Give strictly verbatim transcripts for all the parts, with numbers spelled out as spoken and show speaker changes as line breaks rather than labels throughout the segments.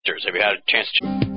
Rochesters. Have you had a chance to...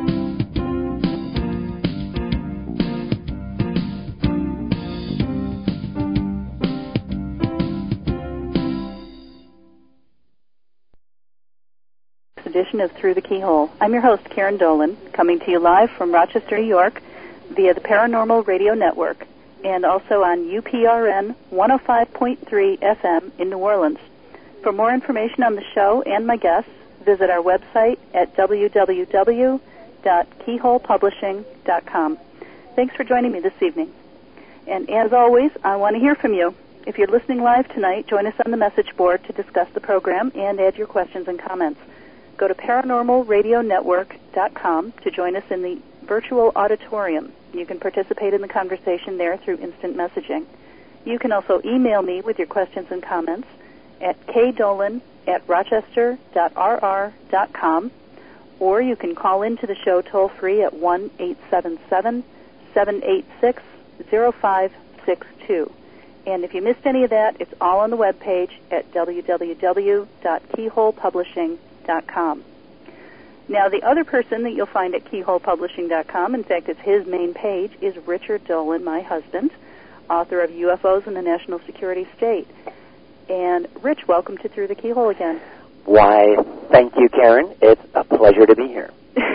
Edition of Through the Keyhole. I'm your host, Karen Dolan, coming to you live from Rochester, New York, via the Paranormal Radio Network, and also on U P R N one oh five point three F M in New Orleans. For more information on the show and my guests, visit our website at w w w dot keyhole publishing dot com. Thanks for joining me this evening. And as always, I want to hear from you. If you're listening live tonight, join us on the message board to discuss the program and add your questions and comments. Go to paranormal radio network dot com to join us in the virtual auditorium. You can participate in the conversation there through instant messaging. You can also email me with your questions and comments at kdolan at rochester dot r r dot com, or you can call into the show toll-free at one eight seven seven, seven eight six, zero five six two. And if you missed any of that, it's all on the webpage at w w w dot keyhole publishing dot com. Now, the other person that you'll find at keyhole publishing dot com, in fact, it's his main page, is Richard Dolan, my husband, author of U F Os in the National Security State. And, Rich, welcome to Through the Keyhole again.
Why, thank you, Karen. It's a pleasure to be here.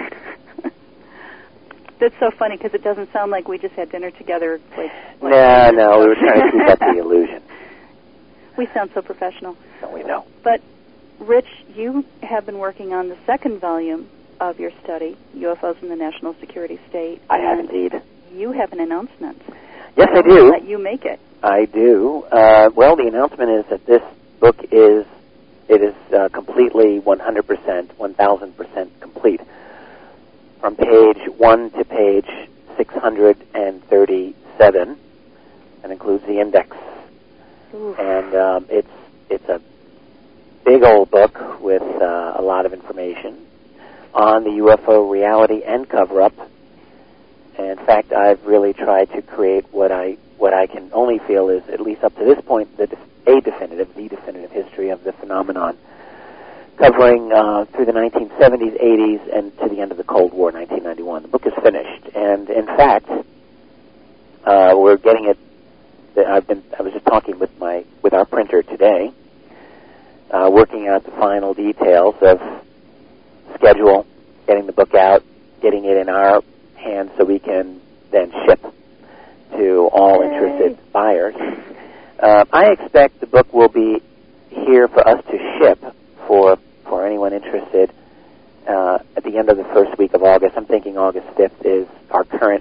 That's so funny, because it doesn't sound like we just had dinner together. Like, like
no, no, we were trying to keep up the illusion.
We sound so professional.
No, we know.
But, Rich, you have been working on the second volume of your study, U F Os in the National Security State.
I have indeed.
You have an announcement.
Yes, I do.
Let you make it.
I do. Uh, well, the announcement is that this book is, it is uh, completely one hundred percent, one thousand percent complete. From page one to page six hundred thirty-seven. That includes the index.
Ooh.
And um, it's it's a big old book with uh, a lot of information on the U F O reality and cover-up. And in fact, I've really tried to create what I what I can only feel is, at least up to this point, the def- a definitive, the definitive history of the phenomenon, covering uh, through the nineteen seventies, eighties, and to the end of the Cold War, nineteen ninety-one. The book is finished, and in fact, uh, we're getting it. I've been. I was just talking with my with our printer today. Uh, working out the final details of schedule, getting the book out, getting it in our hands so we can then ship to all
Yay.
interested buyers. Uh, I expect the book will be here for us to ship for for anyone interested uh, at the end of the first week of August. I'm thinking August fifth is our current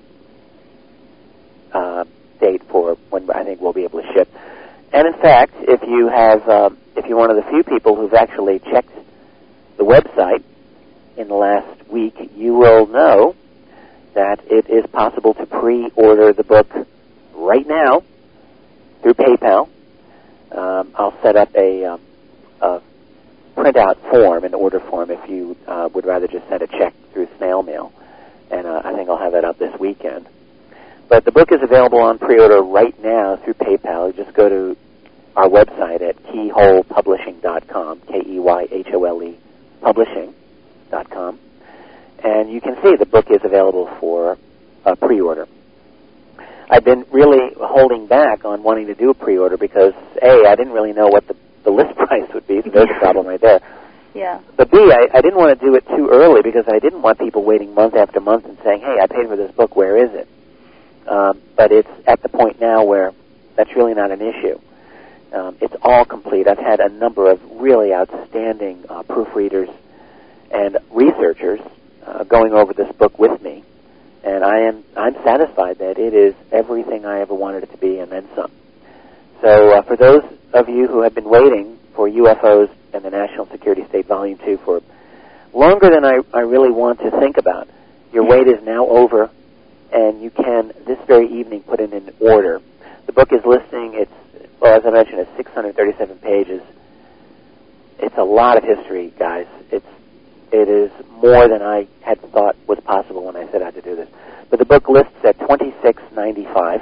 uh, date for when I think we'll be able to ship. And in fact, if you have, um, if you're one of the few people who've actually checked the website in the last week, you will know that it is possible to pre-order the book right now through PayPal. Um, I'll set up a, um, a printout form, an order form, if you uh, would rather just send a check through snail mail. And uh, I think I'll have that up this weekend. But the book is available on pre-order right now through PayPal. You just go to our website at keyhole publishing dot com, K E Y H O L E, publishing dot com. And you can see the book is available for uh, pre-order. I've been really holding back on wanting to do a pre-order because, A, I didn't really know what the, the list price would be, so there's a problem right there.
Yeah.
But B, I, I didn't want to do it too early because I didn't want people waiting month after month and saying, hey, I paid for this book, where is it? Um, but it's at the point now where that's really not an issue. Um, it's all complete. I've had a number of really outstanding uh, proofreaders and researchers uh, going over this book with me, and I am I'm satisfied that it is everything I ever wanted it to be and then some. So uh, for those of you who have been waiting for U F Os and the National Security State Volume two for longer than I, I really want to think about, your wait is now over, and you can this very evening put in an order. The book is listing, it's, well, as I mentioned, it's six hundred thirty-seven pages. It's a lot of history, guys. It's It is more than I had thought was possible when I set out to do this. But the book lists at twenty-six ninety-five.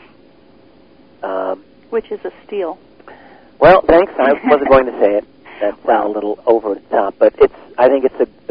Um,
Which is a steal.
Well, thanks. I wasn't going to say it. That's well, a little over the top, but it's. I think it's a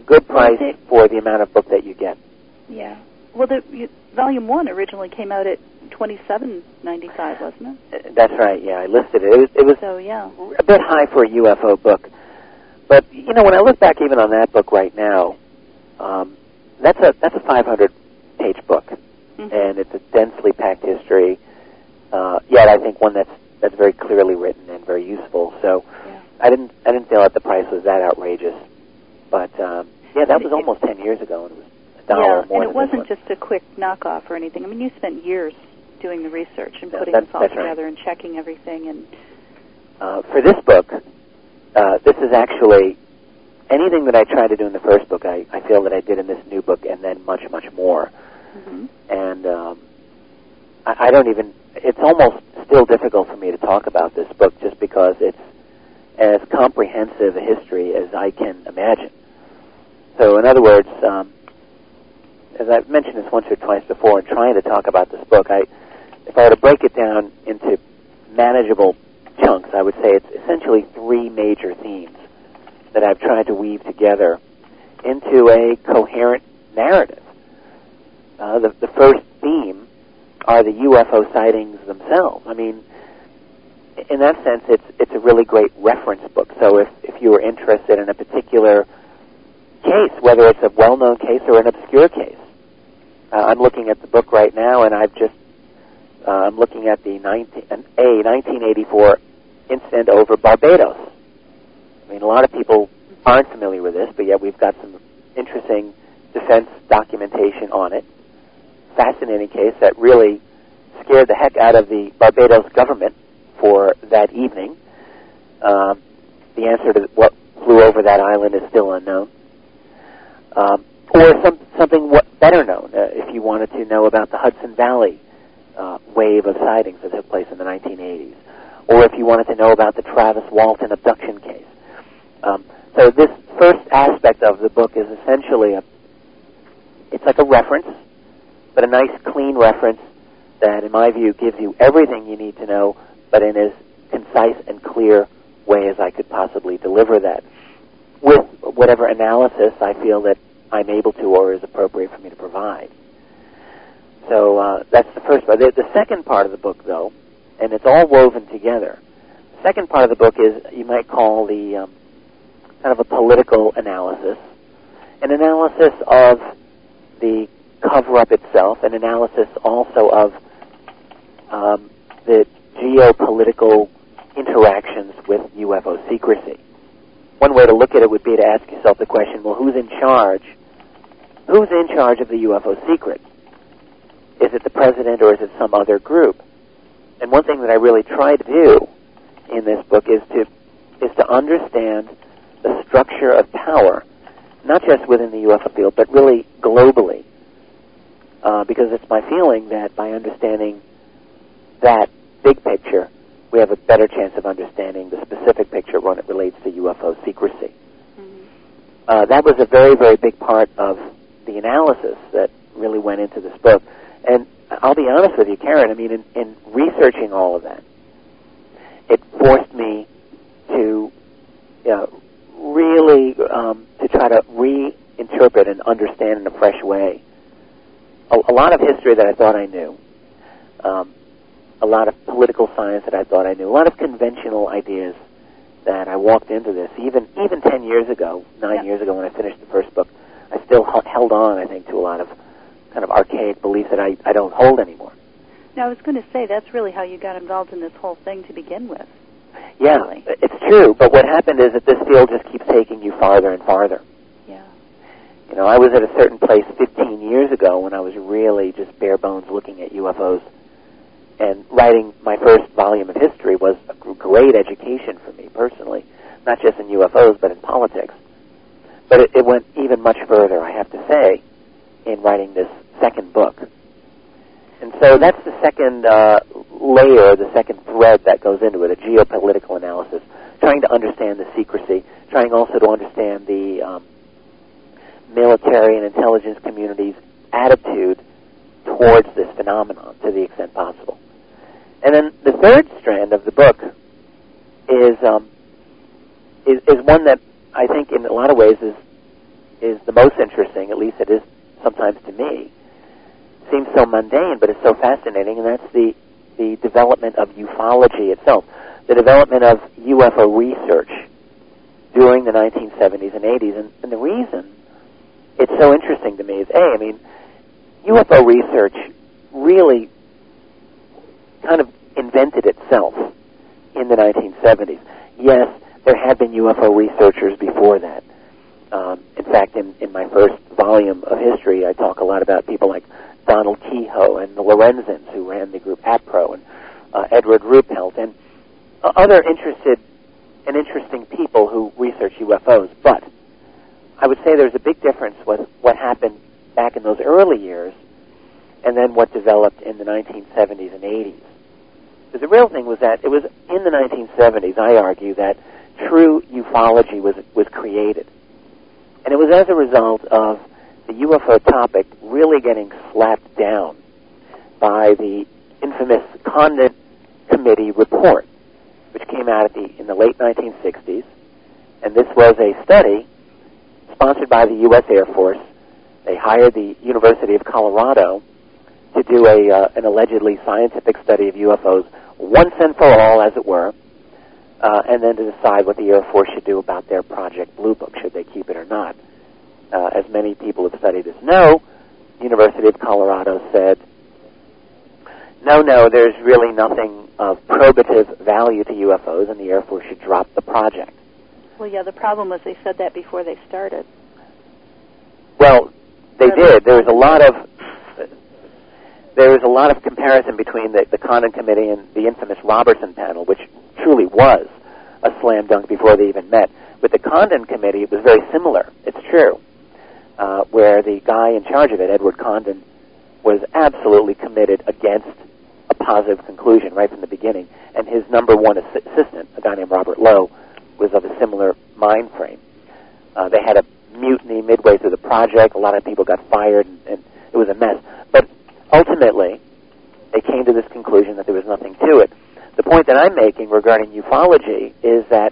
good price
well,
for the amount of book that you get.
Yeah. Well, the you, volume one originally came out at twenty-seven ninety-five, wasn't it?
Uh, that's right. Yeah, I listed it. It was, it was
so, yeah.
a bit high for a U F O book. But you know, when I look back even on that book right now, um, that's a that's a five hundred page book, mm-hmm. and it's a densely packed history. Uh, yet I think one that's that's very clearly written and very useful. So
yeah.
I didn't I didn't feel that the price was that outrageous. But um, yeah, that was
it,
almost ten years ago, and it was a dollar
yeah,
more.
and it wasn't
just
a quick knockoff or anything. I mean, you spent years doing the research and putting
that,
this all together
right.
and checking everything. And
uh, for this book, uh, this is actually anything that I tried to do in the first book. I, I feel that I did in this new book, and then much much more.
Mm-hmm.
And um, I, I don't even. It's almost still difficult for me to talk about this book just because it's as comprehensive a history as I can imagine. So, in other words, um, as I've mentioned this once or twice before, in trying to talk about this book, I, if I were to break it down into manageable chunks, I would say it's essentially three major themes that I've tried to weave together into a coherent narrative. Uh, the, the first theme are the U F O sightings themselves. I mean, in that sense, it's it's a really great reference book. So if, if you were interested in a particular case, whether it's a well-known case or an obscure case, uh, I'm looking at the book right now, and I've just uh, I'm looking at the nineteen, a nineteen eighty-four incident over Barbados. I mean, a lot of people aren't familiar with this, but yet we've got some interesting defense documentation on it. Fascinating case that really scared the heck out of the Barbados government for that evening. Um, the answer to what flew over that island is still unknown. Um, or some, something what better known, uh, if you wanted to know about the Hudson Valley uh, wave of sightings that took place in the nineteen eighties. Or if you wanted to know about the Travis Walton abduction case. Um, so this first aspect of the book is essentially a, it's like a reference, but a nice, clean reference that, in my view, gives you everything you need to know, but in as concise and clear way as I could possibly deliver that, with whatever analysis I feel that I'm able to or is appropriate for me to provide. So uh, that's the first part. The, the second part of the book, though, and it's all woven together, the second part of the book is, you might call the um, kind of a political analysis, an analysis of the cover-up itself, an analysis also of um, the geopolitical interactions with U F O secrecy. One way to look at it would be to ask yourself the question, well, who's in charge? Who's in charge of the U F O secret? Is it the president or is it some other group? And one thing that I really try to do in this book is to is to understand the structure of power, not just within the U F O field, but really globally. Uh, because it's my feeling that by understanding that big picture, we have a better chance of understanding the specific picture when it relates to U F O secrecy. Mm-hmm. Uh, that was a very, very big part of the analysis that really went into this book. And I'll be honest with you, Karen, I mean, in, in researching all of that, it forced me to you know, really um, to try to reinterpret and understand in a fresh way a, a lot of history that I thought I knew, um, a lot of political science that I thought I knew, a lot of conventional ideas that I walked into this. Even even ten years ago, nine yeah. years ago when I finished the first book, I still h- held on, I think, to a lot of kind of archaic beliefs that I, I don't hold anymore.
Now, I was going to say, that's really how you got involved in this whole thing to begin with.
Yeah,
really.
It's true, but what happened is that this field just keeps taking you farther and farther.
Yeah.
You know, I was at a certain place fifteen years ago when I was really just bare bones looking at U F Os, and writing my first volume of history was a great education for me personally, not just in U F Os, but in politics. But it, it went even much further, I have to say, in writing this second book. And so that's the second uh, layer, the second thread that goes into it, a geopolitical analysis, trying to understand the secrecy, trying also to understand the um, military and intelligence community's attitude towards this phenomenon to the extent possible. And then the third strand of the book is um, is, is one that I think in a lot of ways is is the most interesting, at least it is sometimes to me, seems so mundane, but it's so fascinating, and that's the, the development of ufology itself, the development of U F O research during the nineteen seventies and eighties. And, and the reason it's so interesting to me is, A, I mean, U F O research really kind of invented itself in the nineteen seventies. Yes, there had been U F O researchers before that. Um, in fact, in, in my first volume of history, I talk a lot about people like Donald Kehoe and the Lorenzens, who ran the group APRO, and uh, Edward Ruppelt, and uh, other interested and interesting people who research U F Os. But I would say there's a big difference with what happened back in those early years and then what developed in the nineteen seventies and eighties. Because the real thing was that it was in the nineteen seventies, I argue, that true ufology was was created. And it was as a result of the U F O topic really getting slapped down by the infamous Condon Committee report, which came out at the, in the late nineteen sixties. And this was a study sponsored by the U S Air Force. They hired the University of Colorado to do a uh, an allegedly scientific study of U F Os once and for all, as it were, uh, and then to decide what the Air Force should do about their Project Blue Book, should they keep it or not. Uh, as many people who have studied this know, the University of Colorado said, no, no, there's really nothing of probative value to U F Os, and the Air Force should drop the project.
Well, yeah, the problem was they said that before they started.
Well, they did. There was a lot of there was a lot of comparison between the, the Condon Committee and the infamous Robertson panel, which truly was a slam dunk before they even met. With the Condon Committee, it was very similar. It's true, uh, where the guy in charge of it, Edward Condon, was absolutely committed against a positive conclusion right from the beginning, and his number one ass- assistant, a guy named Robert Lowe, was of a similar mind frame. Uh, they had a mutiny midway through the project. A lot of people got fired, and, and it was a mess. But ultimately, they came to this conclusion that there was nothing to it. The point that I'm making regarding ufology is that,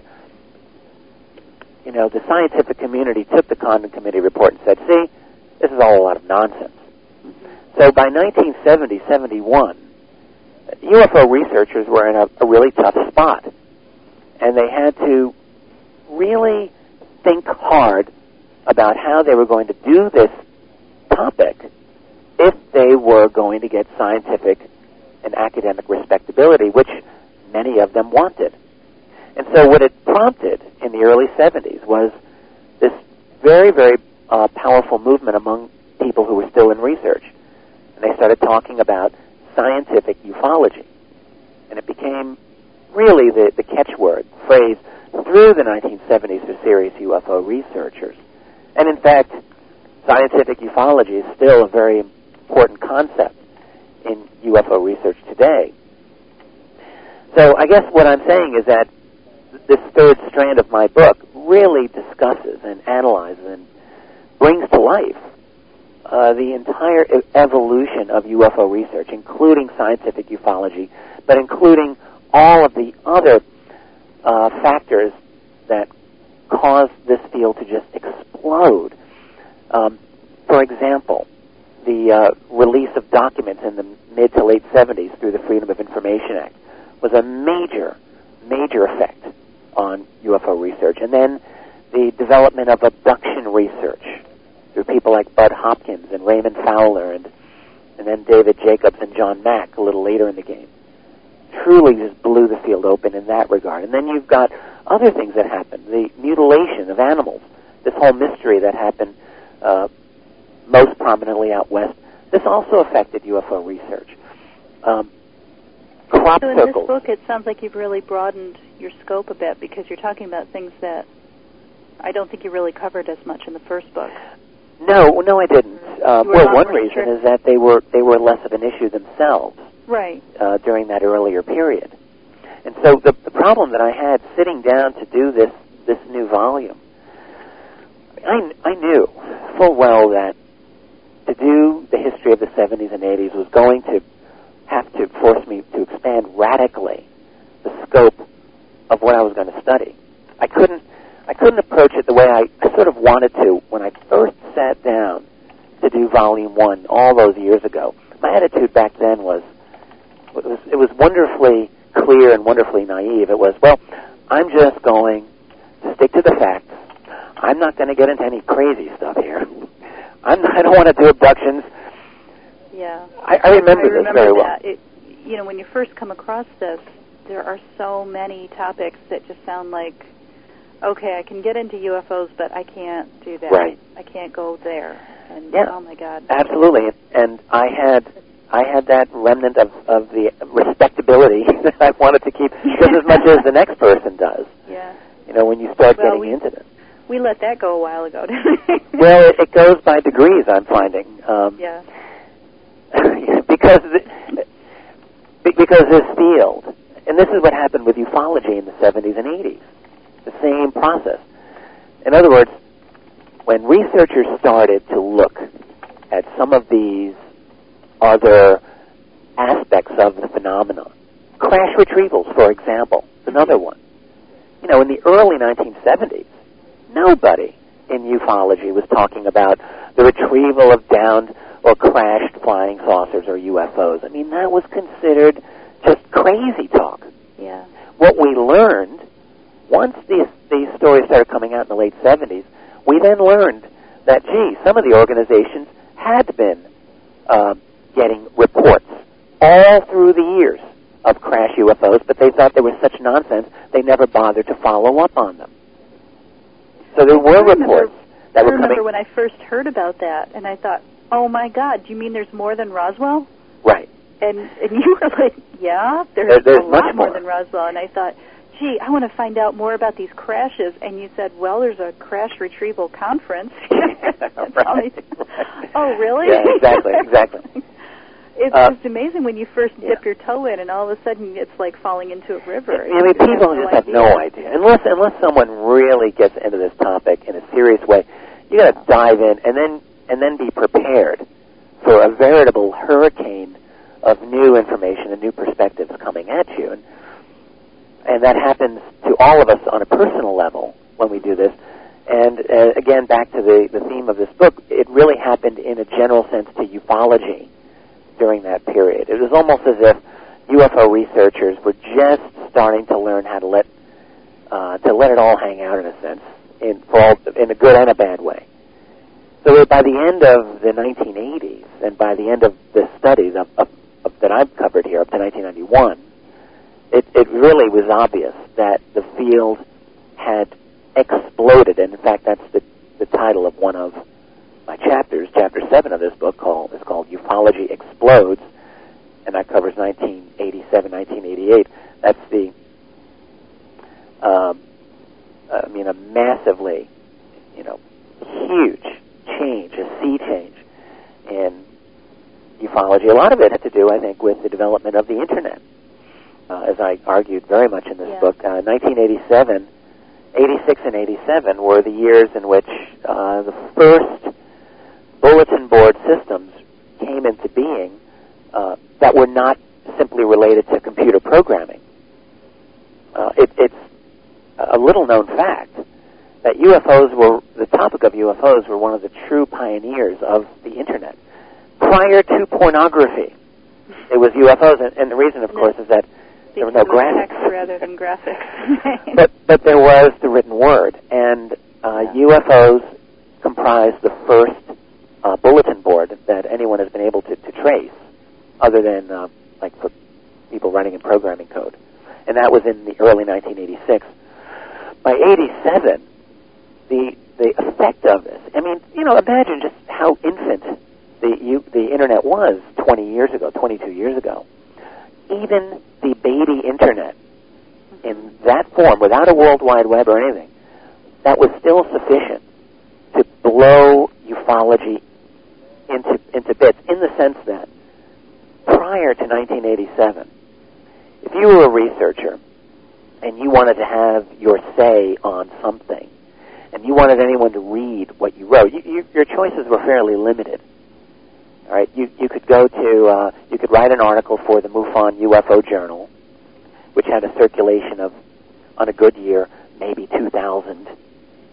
you know, the scientific community took the Condon Committee report and said, see, this is all a lot of nonsense. So by nineteen seventy, seventy-one, U F O researchers were in a, a really tough spot. And they had to really think hard about how they were going to do this topic if they were going to get scientific and academic respectability, which many of them wanted. And so what it prompted in the early seventies was this very, very uh, powerful movement among people who were still in research. And they started talking about scientific ufology. And it became really the, the catchword, phrase, through the nineteen seventies for serious U F O researchers. And in fact, scientific ufology is still a very important concept in U F O research today. So I guess what I'm saying is that this third strand of my book really discusses and analyzes and brings to life uh, the entire e- evolution of U F O research, including scientific ufology, but including all of the other uh, factors that caused this field to just explode. Um, for example, the uh, release of documents in the mid to late seventies through the Freedom of Information Act was a major, major effect on U F O research. And then the development of abduction research through people like Bud Hopkins and Raymond Fowler and, and then David Jacobs and John Mack a little later in the game truly just blew the field open in that regard. And then you've got other things that happened, the mutilation of animals, this whole mystery that happened uh, most prominently out west. This also affected U F O research. Um, crop
so in
circles.
this book, it sounds like you've really broadened your scope a bit because you're talking about things that I don't think you really covered as much in the first book.
No, no, I didn't. Uh, well, one reason is that they were they were less of an issue themselves.
Right.
Uh, during that earlier period. And so the, the problem that I had sitting down to do this this new volume, I, I knew full well that to do the history of the seventies and eighties was going to have to force me to expand radically the scope of what I was going to study. I couldn't I couldn't approach it the way I, I sort of wanted to when I first sat down to do Volume One all those years ago. My attitude back then was it was, it was wonderfully clear and wonderfully naive. It was, well, I'm just going to stick to the facts. I'm not going to get into any crazy stuff here. I'm not, I don't want to do abductions.
Yeah,
I, I remember,
I remember
this very
that.
well.
It, you know, when you first come across this, there are so many topics that just sound like, okay, I can get into U F Os, but I can't do that.
Right.
I can't go there. And
yeah.
oh my God.
Absolutely. And I had I had that remnant of, of the respectability that I wanted to keep just as much as the next person does.
Yeah.
You know, when you start
well,
getting
we,
into this.
We let that go a while ago, didn't we?
Well, it, it goes by degrees, I'm finding. Um,
yeah.
because the, because this field, and this is what happened with ufology in the seventies and eighties, the same process. In other words, when researchers started to look at some of these other aspects of the phenomenon, crash retrievals, for example, is another one. You know, in the early nineteen seventies, nobody in ufology was talking about the retrieval of downed or crashed flying saucers or U F Os. I mean, that was considered just crazy talk.
Yeah.
What we learned, once these, these stories started coming out in the late seventies, we then learned that, gee, some of the organizations had been uh, getting reports all through the years of crash U F Os, but they thought there was such nonsense, they never bothered to follow up on them. So there were
I remember,
reports that
I
were
remember
coming.
when I first heard about that, and I thought, oh my God, do you mean there's more than Roswell?
Right.
And and you were like, yeah, there's,
there, there's
a
much
lot more.
more
than Roswell. And I thought, gee, I want to find out more about these crashes. And you said, well, there's a crash retrieval conference.
right.
Oh, really?
Yeah, exactly, exactly.
It's
uh,
just amazing when you first dip
yeah.
your toe in, and all of a sudden it's like falling into a river.
I mean, people
have
just
no
have
idea.
no idea. Unless unless someone really gets into this topic in a serious way, you got to dive in and then and then be prepared for a veritable hurricane of new information and new perspectives coming at you. And and that happens to all of us on a personal level when we do this. And uh, again, back to the, the theme of this book, it really happened in a general sense to ufology during that period. It was almost as if U F O researchers were just starting to learn how to let uh, to let it all hang out, in a sense, in for all, in a good and a bad way. So by the end of the nineteen eighties, and by the end of the studies of, of, of, that I've covered here up to nineteen ninety-one, it, it really was obvious that the field had exploded. And in fact, that's the, the title of one of my chapters. Chapter seven of this book called, is called Ufology Explodes, and that covers nineteen eighty-seven, nineteen eighty-eight. That's the, um, I mean, a massively, you know, huge change, a sea change in ufology. A lot of it had to do, I think, with the development of the Internet, uh, as I argued very much in this
yeah.
book. Uh, nineteen eighty-seven, eighty-six and eighty-seven were the years in which uh, the first bulletin board systems came into being uh, that were not simply related to computer programming. Uh, it, it's a little-known fact that U F Os were, the topic of U F Os were one of the true pioneers of the Internet. Prior to pornography, it was U F Os, and, and the reason, of course, is that there were no graphics.
Text rather than graphics.
but, but there was the written word, and uh,
yeah.
U F Os comprised the first uh, bulletin board that anyone has been able to, to trace, other than, uh, like, for people writing in programming code. And that was in the early nineteen eighty-six. By eighty-seven, the the effect of this, I mean, you know, imagine just how infant the you, the Internet was twenty years ago, twenty-two years ago. Even the baby Internet, in that form, without a World Wide Web or anything, that was still sufficient to blow ufology into into bits, in the sense that prior to nineteen eighty-seven, if you were a researcher and you wanted to have your say on something, and you wanted anyone to read what you wrote, you, you, your choices were fairly limited. All right, you you could go to uh, you could write an article for the MUFON U F O Journal, which had a circulation of, on a good year, maybe two thousand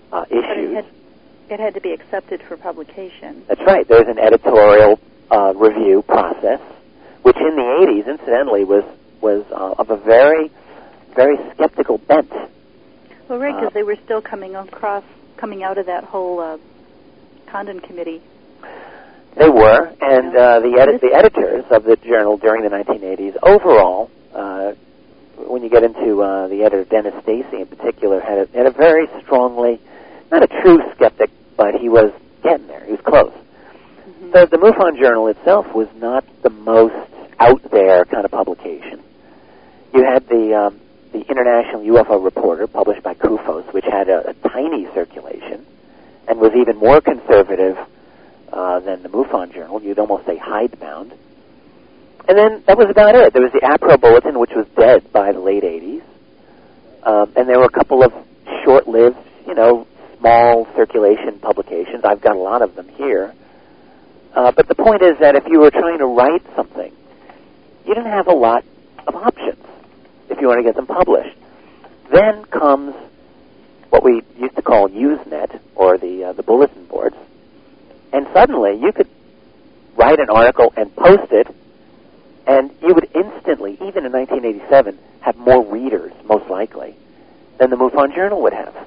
uh, issues.
But it had, it had to be accepted for publication.
That's right. There's an editorial uh, review process, which in the eighties, incidentally, was was uh, of a very, very skeptical bent.
Well, right, because
uh,
they were still coming across, coming out of that whole uh, Condon Committee.
They were, and uh, the, edit- the editors of the journal during the nineteen eighties, overall, uh, when you get into uh, the editor, Dennis Stacy in particular, had a, had a very strongly, not a true skeptic, but he was getting there. He was close. Mm-hmm. So the MUFON Journal itself was not the most out there kind of publication. You had the um, the International U F O Reporter, published by CUFOS, which had a, a tiny circulation and was even more conservative uh, than the MUFON Journal. You'd almost say hidebound. And then that was about it. There was the APRO Bulletin, which was dead by the late eighties. Um, and there were a couple of short-lived, you know, small circulation publications. I've got a lot of them here. Uh, but the point is that if you were trying to write something, you didn't have a lot of options if you want to get them published. Then comes what we used to call Usenet, or the uh, the bulletin boards, and suddenly you could write an article and post it, and you would instantly, even in nineteen eighty-seven, have more readers, most likely, than the MUFON Journal would have.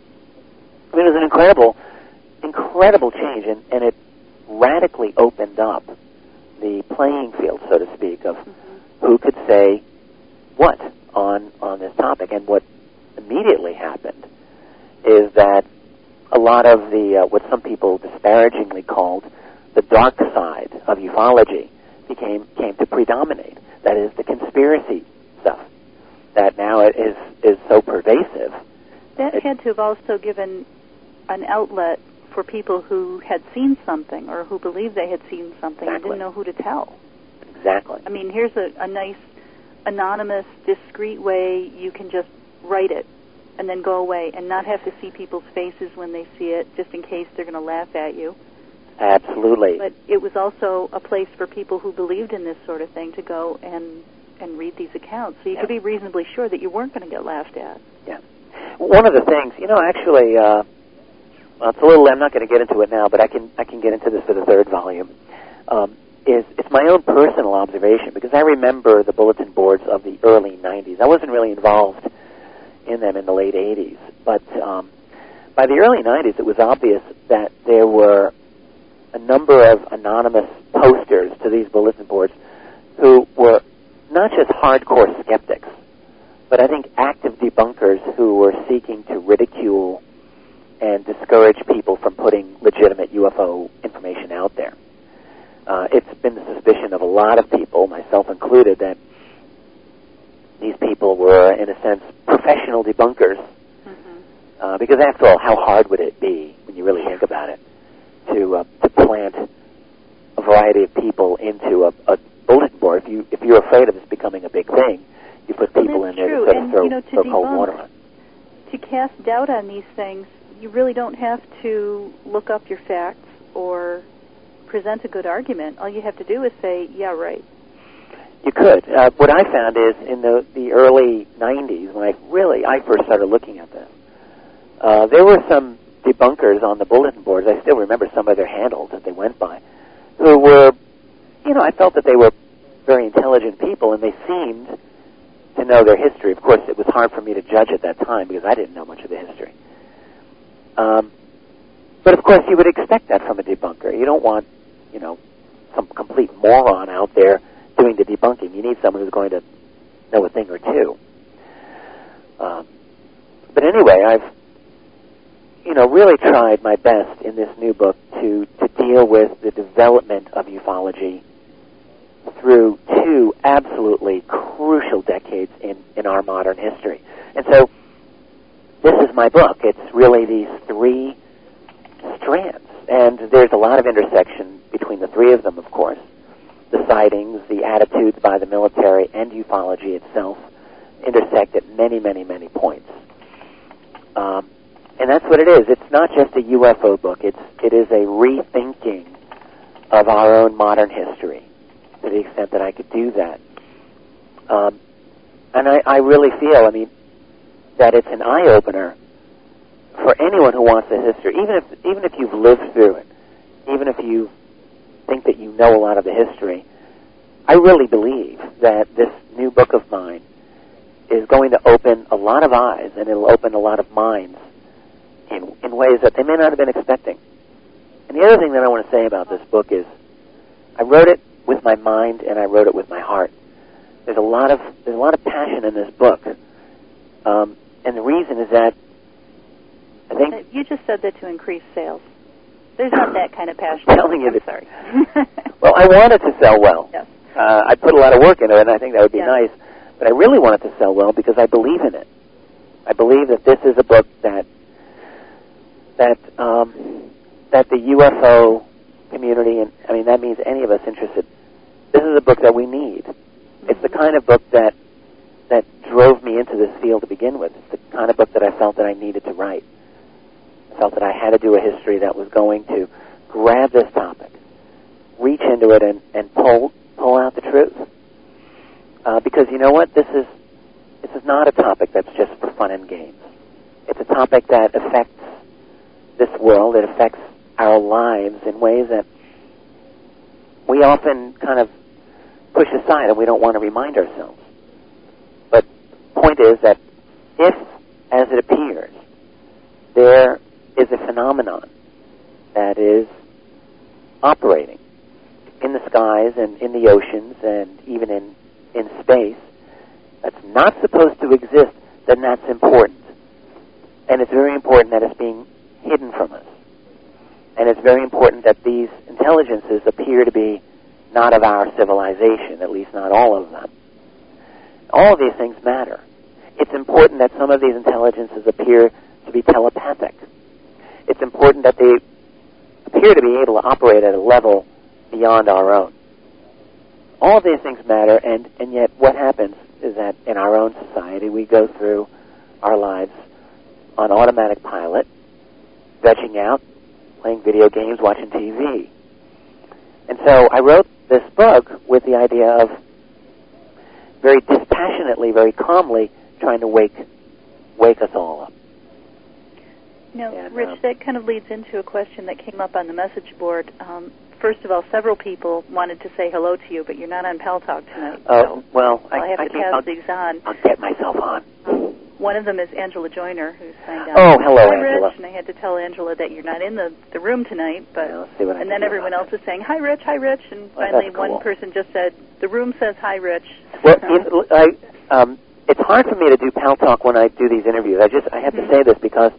I mean, it was an incredible, incredible change, and, and it radically opened up the playing field, so to speak, of mm-hmm. who could say what on on this topic. And what immediately happened is that a lot of the, uh, what some people disparagingly called the dark side of ufology became came to predominate. That is, the conspiracy stuff that now is is so pervasive.
That
it,
had to have also given an outlet for people who had seen something or who believed they had seen something
exactly.
and didn't know who to tell.
Exactly.
I mean, here's a, a nice, anonymous, discreet way you can just write it and then go away and not have to see people's faces when they see it, just in case they're going to laugh at you.
Absolutely.
But it was also a place for people who believed in this sort of thing to go and, and read these accounts. So you
yeah.
could be reasonably sure that you weren't going to get laughed at.
Yeah. One of the things, you know, actually, uh, well, it's a little, I'm not going to get into it now, but I can I can get into this for the third volume, um, is it's my own personal observation, because I remember the bulletin boards of the early nineties. I wasn't really involved in them in the late eighties, but um, by the early nineties it was obvious that there were a number of anonymous posters to these bulletin boards who were not just hardcore skeptics, but I think active debunkers who were seeking to ridicule and discourage people from putting legitimate U F O information out there. Uh, it's been the suspicion of a lot of people, myself included, that these people were, in a sense, professional debunkers. Mm-hmm. Uh, because after all, how hard would it be, when you really think about it, to uh, to plant a variety of people into a, a bulletin board? If you if you're afraid of this becoming a big thing, you put people
well,
in there
true.
to sort of
and,
throw,
you know, to
throw
debunk,
cold water on.
To cast doubt on these things, you really don't have to look up your facts or present a good argument. All you have to do is say, yeah, right.
You could. Uh, what I found is in the, the early nineties, when I really, I first started looking at this, uh, there were some debunkers on the bulletin boards, I still remember some of their handles that they went by, who were, you know, I felt that they were very intelligent people, and they seemed to know their history. Of course, it was hard for me to judge at that time because I didn't know much of the history. Um, but of course, you would expect that from a debunker. You don't want, you know, some complete moron out there doing the debunking. You need someone who's going to know a thing or two. Um, but anyway, I've, you know, really tried my best in this new book to, to deal with the development of ufology through two absolutely crucial decades in, in our modern history. And so this is my book. It's really these three strands. And there's a lot of intersection between the three of them, of course. The sightings, the attitudes by the military, and ufology itself intersect at many, many, many points. Um, and that's what it is. It's not just a U F O book. It's, it is a rethinking of our own modern history, to the extent that I could do that. Um, and I, I really feel, I mean, that it's an eye-opener for anyone who wants the history, even if even if you've lived through it, even if you think that you know a lot of the history, I really believe that this new book of mine is going to open a lot of eyes, and it'll open a lot of minds in, in ways that they may not have been expecting. And the other thing that I want to say about this book is I wrote it with my mind and I wrote it with my heart. There's a lot of there's a lot of passion in this book, um, and the reason is that I think
you just said that to increase sales. There's not that kind of passion.
I'm telling you
I'm
that,
sorry.
Well, I want it to sell well.
Yes.
Uh, I put a lot of work into it, and I think that would be
yes.
nice. But I really want it to sell well because I believe in it. I believe that this is a book that that um, that the U F O community, and I mean that means any of us interested. This is a book that we need. Mm-hmm. It's the kind of book that that drove me into this field to begin with. It's the kind of book that I felt that I needed to write. I felt that I had to do a history that was going to grab this topic, reach into it, and, and pull pull out the truth. Uh, because you know what? This is this is not a topic that's just for fun and games. It's a topic that affects this world. It affects our lives in ways that we often kind of push aside and we don't want to remind ourselves. But the point is that if, as it appears, there is a phenomenon that is operating in the skies and in the oceans and even in, in space that's not supposed to exist, then that's important. And it's very important that it's being hidden from us. And it's very important that these intelligences appear to be not of our civilization, at least not all of them. All of these things matter. It's important that some of these intelligences appear to be telepathic. It's important that they appear to be able to operate at a level beyond our own. All of these things matter, and, and yet what happens is that in our own society we go through our lives on automatic pilot, vegging out, playing video games, watching T V. And so I wrote this book with the idea of very dispassionately, very calmly trying to wake wake us all up.
Now,
and,
Rich,
um,
that kind of leads into a question that came up on the message board. Um, first of all, several people wanted to say hello to you, but you're not on Pal Talk tonight.
Oh,
so
well,
I'll
I,
have
I
to
can't,
pass
I'll,
these on.
I'll get myself on.
Um, one of them is Angela Joyner, who signed up.
Oh, hello,
hi,
Angela.
Rich, and I had to tell Angela that you're not in the, the room tonight. But
yeah, let's see what I
and
can
then
do
everyone else
it.
is saying, hi, Rich, hi, Rich. And
Well,
finally
that's cool.
one person just said, the room says hi, Rich.
Well, in, I, um, it's hard for me to do Pal Talk when I do these interviews. I just I have
mm-hmm.
to say this because,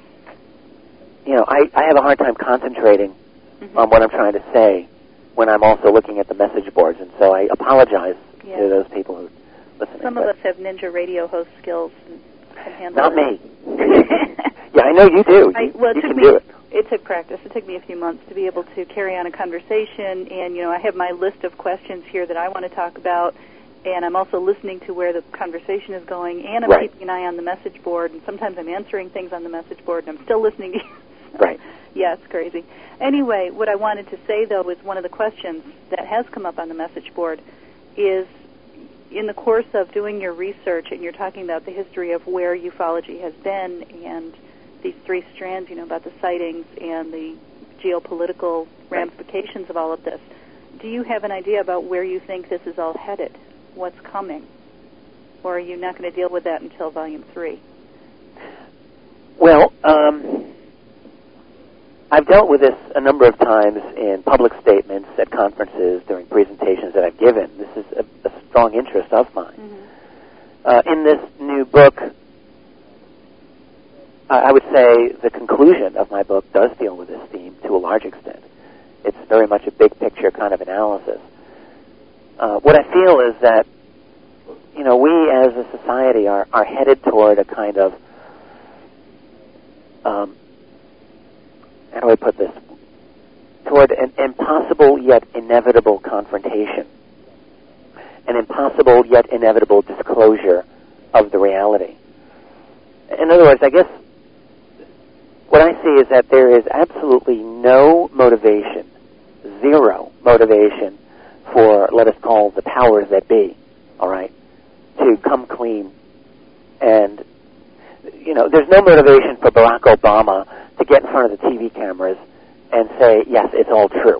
you know, I, I have a hard time concentrating mm-hmm. on what I'm trying to say when I'm also looking at the message boards. And so I apologize
yeah.
to those people who listen.
Some of us have Ninja Radio host skills and can handle
Not
it.
me. Yeah, I know you do.
I,
You,
well, it
you
took
can
me,
do it.
It took practice. It took me a few months to be able to carry on a conversation. And, you know, I have my list of questions here that I want to talk about. And I'm also listening to where the conversation is going. And I'm
right.
keeping an eye on the message board. And sometimes I'm answering things on the message board. And I'm still listening to you.
Right.
Yeah, it's crazy. Anyway, what I wanted to say, though, is one of the questions that has come up on the message board is, in the course of doing your research, and you're talking about the history of where ufology has been and these three strands, you know, about the sightings and the geopolitical ramifications of all of this, do you have an idea about where you think this is all headed? What's coming? Or are you not going to deal with that until volume three?
Well, um, I've dealt with this a number of times in public statements at conferences during presentations that I've given. This is a, a strong interest of mine. Mm-hmm. Uh, in this new book, I would say the conclusion of my book does deal with this theme to a large extent. It's very much a big picture kind of analysis. Uh, what I feel is that, you know, we as a society are, are headed toward a kind of, um, how do I put this, toward an impossible yet inevitable confrontation, an impossible yet inevitable disclosure of the reality. In other words, I guess what I see is that there is absolutely no motivation, zero motivation for, let us call the powers that be, all right, to come clean. And, you know, there's no motivation for Barack Obama to get in front of the T V cameras and say, yes, it's all true.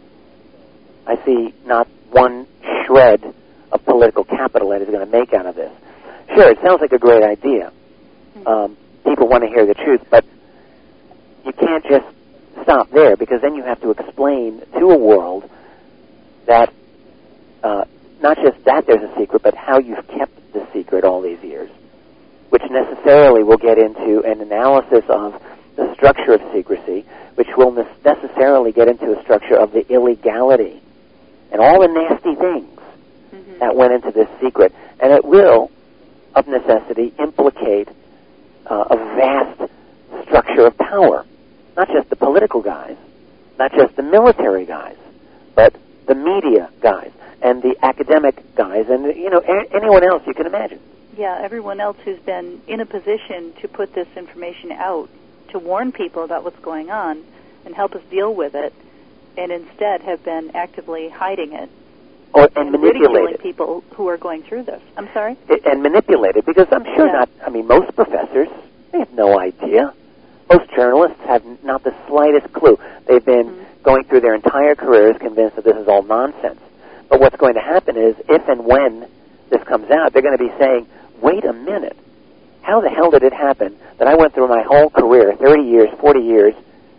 I see not one shred of political capital that is going to make out of this. Sure, it sounds like a great idea. Um, people want to hear the truth, but you can't just stop there, because then you have to explain to a world that uh, not just that there's a secret, but how you've kept the secret all these years, which necessarily will get into an analysis of the structure of secrecy, which will ne- necessarily get into a structure of the illegality and all the nasty things mm-hmm. that went into this secret. And it will, of necessity, implicate uh, a vast structure of power. Not just the political guys, not just the military guys, but the media guys and the academic guys and, you know, a- anyone else you can imagine.
Yeah, everyone else who's been in a position to put this information out, to warn people about what's going on and help us deal with it, and instead have been actively hiding it.
Or, and, and
ridiculing people who are going through this. I'm sorry?
It, and manipulate it, because I'm sure yeah. not, I mean, most professors, they have no idea. Most journalists have not the slightest clue. They've been mm-hmm. going through their entire careers convinced that this is all nonsense. But what's going to happen is, if and when this comes out, they're going to be saying, wait a minute, how the hell did it happen that I went through my whole career, thirty years, forty years,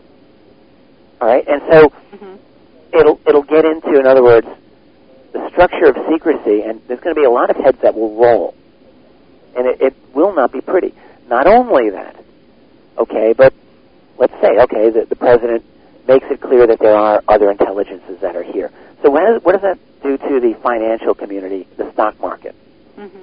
all right? And so mm-hmm. it'll it'll get into, in other words, the structure of secrecy, and there's going to be a lot of heads that will roll. And it, it will not be pretty. Not only that, okay, but let's say, okay, the, the president makes it clear that there are other intelligences that are here. So what does, what does that do to the financial community, the stock market? Mm-hmm.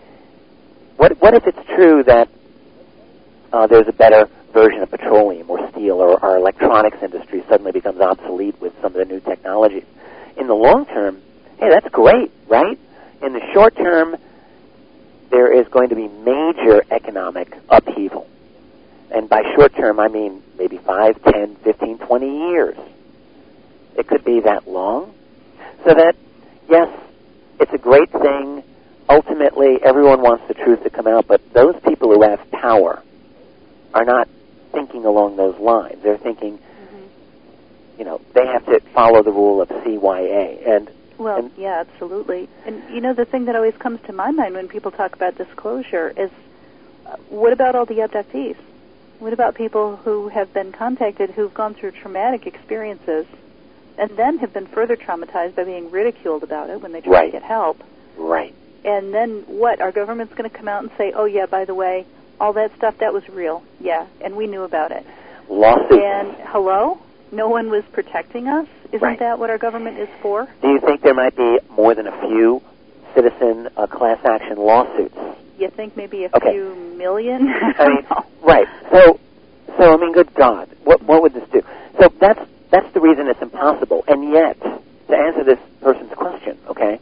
What what if it's true that uh, there's a better version of petroleum or steel, or our electronics industry suddenly becomes obsolete with some of the new technologies? In the long term, hey, that's great, right? In the short term, there is going to be major economic upheaval. And by short term, I mean maybe five, ten, fifteen, twenty years. It could be that long. So that, yes, it's a great thing. Ultimately, everyone wants the truth to come out, but those people who have power are not thinking along those lines. They're thinking, mm-hmm. you know, they have to follow the rule of C Y A. And
Well,
and,
yeah, absolutely. And, you know, the thing that always comes to my mind when people talk about disclosure is, uh, what about all the abductees? What about people who have been contacted who've gone through traumatic experiences and then have been further traumatized by being ridiculed about it when they try
right.
to get help?
Right.
And then what? Our government's going to come out and say, oh, yeah, by the way, all that stuff, that was real. Yeah, and we knew about it.
Lawsuits.
And, hello? No one was protecting us? Isn't
right.
that what our government is for?
Do you think there might be more than a few citizen uh, class action lawsuits?
You think maybe a
okay.
few million?
I mean, right. So, so I mean, good God, what what would this do? So that's that's the reason it's impossible. And yet, to answer this person's question, okay,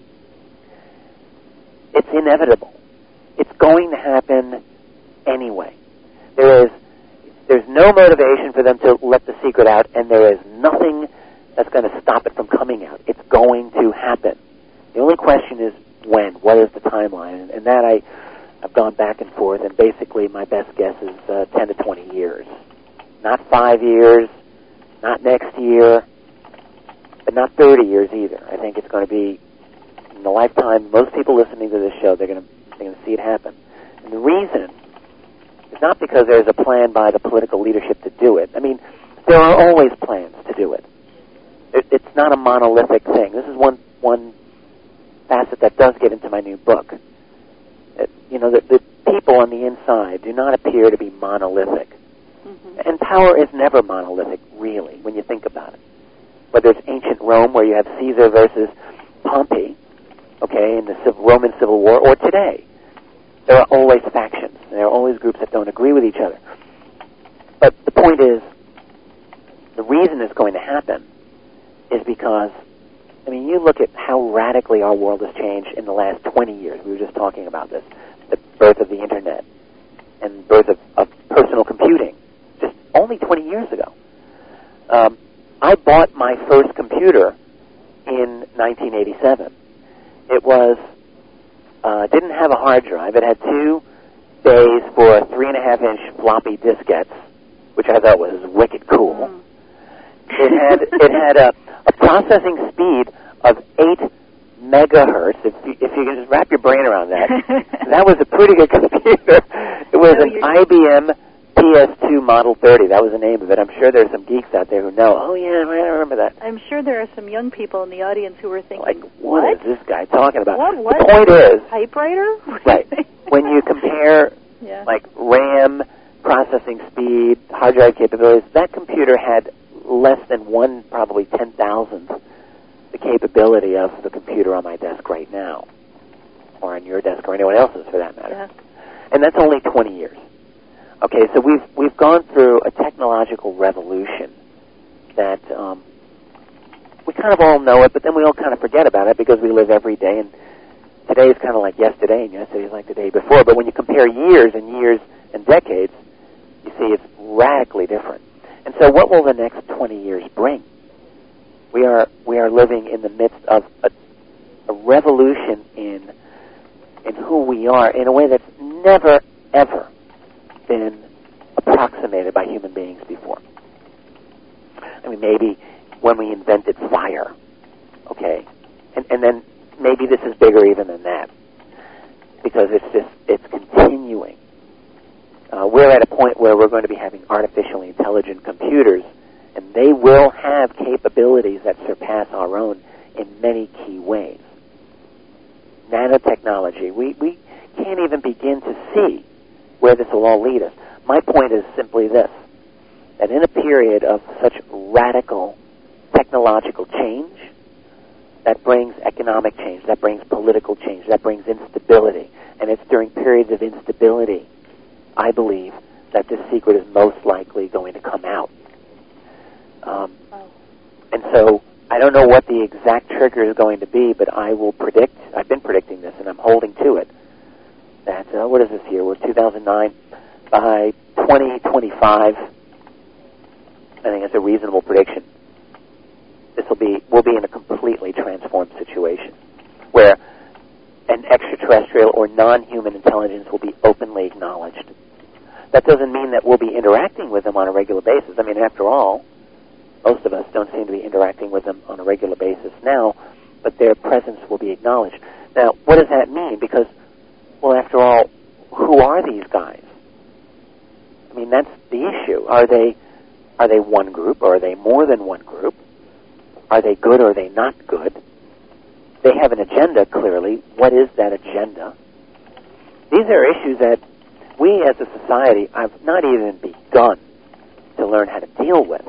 it's inevitable. It's going to happen anyway. There is there's no motivation for them to let the secret out, and there is nothing that's going to stop it from coming out. It's going to happen. The only question is when. What is the timeline? And, and that I. I've gone back and forth, and basically my best guess is uh, ten to twenty years. Not five years, not next year, but not thirty years either. I think it's going to be, in the lifetime, most people listening to this show, they're going to they're going to see it happen. And the reason is not because there's a plan by the political leadership to do it. I mean, there are always plans to do it. it it's not a monolithic thing. This is one, one facet that does get into my new book. You know, the, the people on the inside do not appear to be monolithic. Mm-hmm. And power is never monolithic, really, when you think about it. Whether it's ancient Rome, where you have Caesar versus Pompey, okay, in the Civil, Roman Civil War, or today, there are always factions. There are always groups that don't agree with each other. But the point is, the reason it's going to happen is because, I mean, you look at how radically our world has changed in the last twenty years. We were just talking about this. The birth of the Internet and birth of, of personal computing, just only twenty years ago. Um, I bought my first computer in nineteen eighty-seven. It was, uh, didn't have a hard drive. It had two bays for three and a half inch floppy diskettes, which I thought was wicked cool. Mm. It had it had a, a processing speed of eight megahertz. If you, if you can just wrap your brain around that, that was a pretty good computer. It was
no,
an I B M P S two Model thirty. That was the name of it. I'm sure there's some geeks out there who know. Oh yeah, I remember that.
I'm sure there are some young people in the audience who were thinking,
like,
what,
what is this guy talking about?
What? What?
The point is,
typewriter?
Right. When you compare
yeah.
like RAM, processing speed, hard drive capabilities, that computer had less than one, probably ten thousandth the capability of the computer on my desk right now, or on your desk, or anyone else's for that matter.
Yeah.
And that's only twenty years. Okay, so we've we've gone through a technological revolution that um, we kind of all know it, but then we all kind of forget about it because we live every day, and today is kind of like yesterday, and yesterday is like the day before. But when you compare years and years and decades, you see it's radically different. And so what will the next twenty years bring? We are we are living in the midst of a, a revolution in in who we are in a way that's never, ever been approximated by human beings before. I mean, maybe when we invented fire, okay, and, and then maybe this is bigger even than that, because it's just, it's continuing. Uh, we're at a point where we're going to be having artificially intelligent computers, and they will have capabilities that surpass our own in many key ways. Nanotechnology, we, we can't even begin to see where this will all lead us. My point is simply this, that in a period of such radical technological change, that brings economic change, that brings political change, that brings instability. And it's during periods of instability, I believe, that this secret is most likely going to come out. Um, and so I don't know what the exact trigger is going to be, but I will predict, I've been predicting this, and I'm holding to it, that, uh, what is this year? We're two thousand nine. By twenty twenty-five, I think it's a reasonable prediction, this will be, we'll be in a completely transformed situation where an extraterrestrial or non-human intelligence will be openly acknowledged. That doesn't mean that we'll be interacting with them on a regular basis. I mean, after all, most of us don't seem to be interacting with them on a regular basis now, but their presence will be acknowledged. Now, what does that mean? Because, well, after all, who are these guys? I mean, that's the issue. Are they are they one group, or are they more than one group? Are they good, or are they not good? They have an agenda, clearly. What is that agenda? These are issues that we as a society have not even begun to learn how to deal with.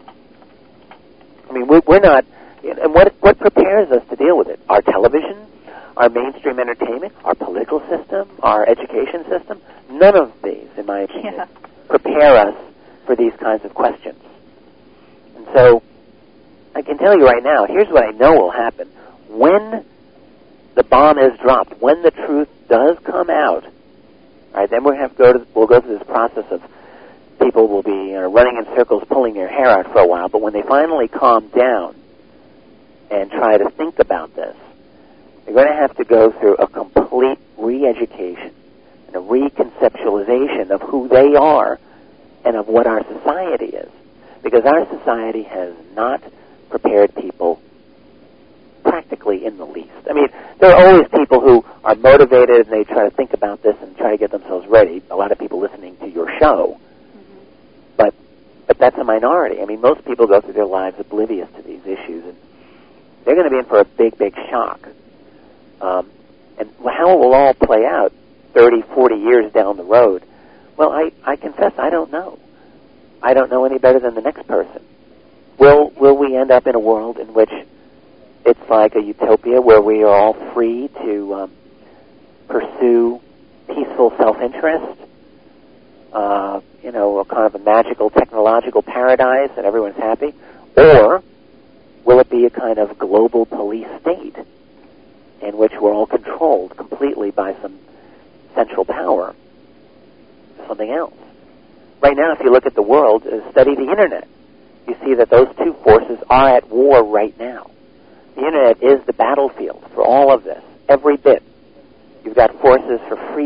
I mean, we're not, and what what prepares us to deal with it? Our television, our mainstream entertainment, our political system, our education system? None of these, in my opinion, yeah. prepare us for these kinds of questions. And so, I can tell you right now, here's what I know will happen. When the bomb is dropped, when the truth does come out, all right, then we'll have to go to, we'll go through this process of people will be you know, running in circles, pulling their hair out for a while, but when they finally calm down and try to think about this, they're going to have to go through a complete re-education and a reconceptualization of who they are and of what our society is. Because our society has not prepared people practically in the least. I mean, there are always people who are motivated and they try to think about this and try to get themselves ready. A lot of people listening to your show. Mm-hmm. But but that's a minority. I mean, most people go through their lives oblivious to these issues, and they're going to be in for a big, big shock. Um, and how it will all play out thirty, forty years down the road, well, I, I confess I don't know. I don't know any better than the next person. Will will we end up in a world in which it's like a utopia where we are all free to um, pursue peaceful self-interest, uh, you know, a kind of a magical technological paradise and everyone's happy? Or will it be a kind of global police state in which we're all controlled completely by some central power, something else? Right now, if you look at the world, uh, study the Internet, you see that those two forces are at war right now. The Internet is the battlefield for all of this, every bit. You've got forces for freedom,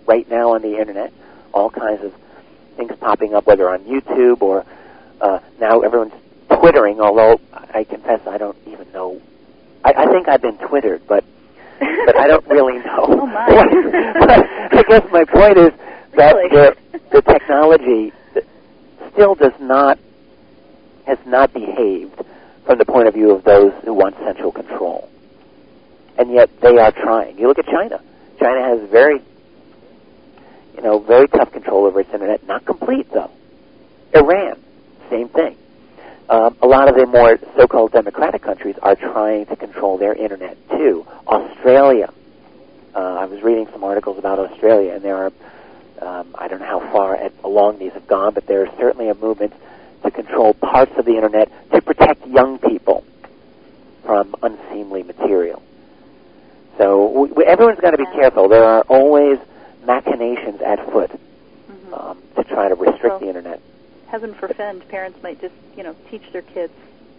right now on the Internet, all kinds of things popping up, whether on YouTube or uh, now everyone's Twittering, although I confess I don't even know. I, I think I've been Twittered, but but I don't really know.
Oh, my.
I guess my point is that
Really?
the, the technology still does not, has not behaved from the point of view of those who want central control. And yet they are trying. You look at China. China has very, you know, very tough control over its Internet. Not complete, though. Iran, same thing. Um, a lot of the more so-called democratic countries are trying to control their Internet, too. Australia. Uh, I was reading some articles about Australia, and there are, um, I don't know how far at, along these have gone, but there is certainly a movement to control parts of the Internet to protect young people from unseemly material. So we, everyone's got to be careful. There are always machinations at foot mm-hmm. um, to try to restrict
well,
the Internet.
Heaven forfend, parents might just, you know, teach their kids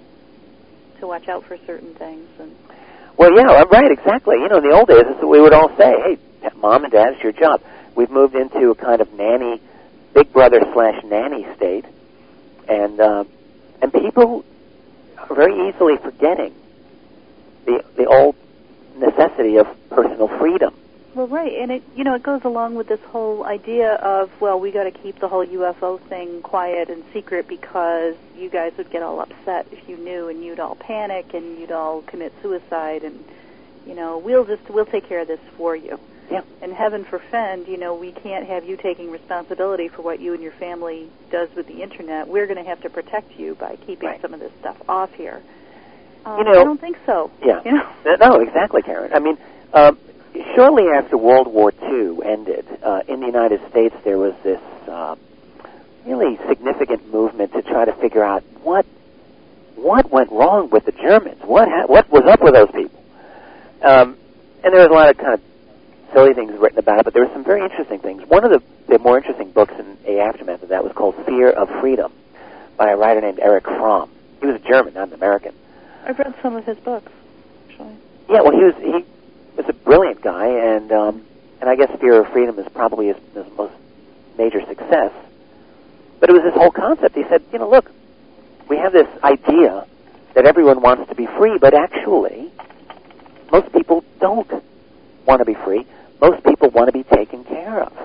to watch out for certain things. And
well, yeah, right, exactly. You know, in the old days, we would all say, hey, Mom and Dad, it's your job. We've moved into a kind of nanny, big brother slash nanny state, and uh, and people are very easily forgetting the the old necessity of personal freedom.
Well, right, and it you know it goes along with this whole idea of, well, we got to keep the whole U F O thing quiet and secret because you guys would get all upset if you knew, and you'd all panic and you'd all commit suicide, and you know we'll just we'll take care of this for you.
Yeah.
And heaven forfend, you know, we can't have you taking responsibility for what you and your family does with the Internet. We're going to have to protect you by keeping
right.
some of this stuff off here. Um,
you know,
I don't think so.
Yeah.
You know?
No, exactly, Karen. I mean, um, shortly after World War Two ended, uh, in the United States there was this uh, really significant movement to try to figure out what what went wrong with the Germans. What ha- what was up with those people? Um, and there was a lot of kind of silly things written about it, but there were some very interesting things. One of the, the more interesting books in the aftermath of that was called Fear of Freedom by a writer named Erich Fromm. He was a German, not an American.
I've read some of his books, actually.
Yeah, well, he was he was a brilliant guy, and um, and I guess Fear of Freedom is probably his, his most major success. But it was this whole concept. He said, you know, look, we have this idea that everyone wants to be free, but actually, most people don't want to be free. Most people want to be taken care of.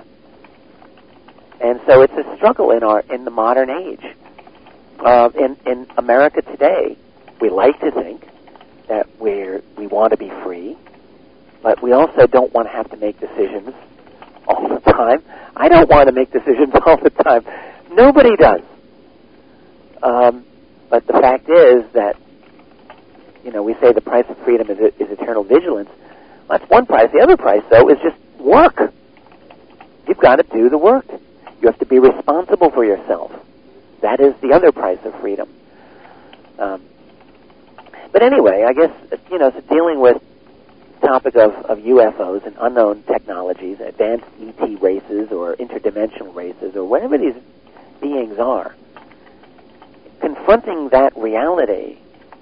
And so it's a struggle in our in the modern age. Uh, in, in America today, we like to think that we're, we want to be free, but we also don't want to have to make decisions all the time. I don't want to make decisions all the time. Nobody does. Um, but the fact is that, you know, we say the price of freedom is, is eternal vigilance. That's one price. The other price, though, is just work. You've got to do the work. You have to be responsible for yourself. That is the other price of freedom. Um, but anyway, I guess, you know, so dealing with the topic of, of U F Os and unknown technologies, advanced E T races or interdimensional races or whatever these beings are, confronting that reality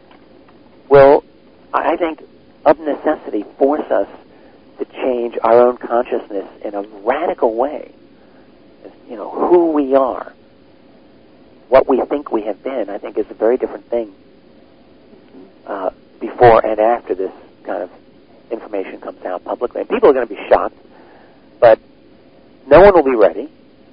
will, I think, of necessity force us to change our own consciousness in a radical way. You know, who we are, what we think we have been, I think is a very different thing uh, before and after this kind of information comes out publicly. And people are going to be shocked, but no one will be ready.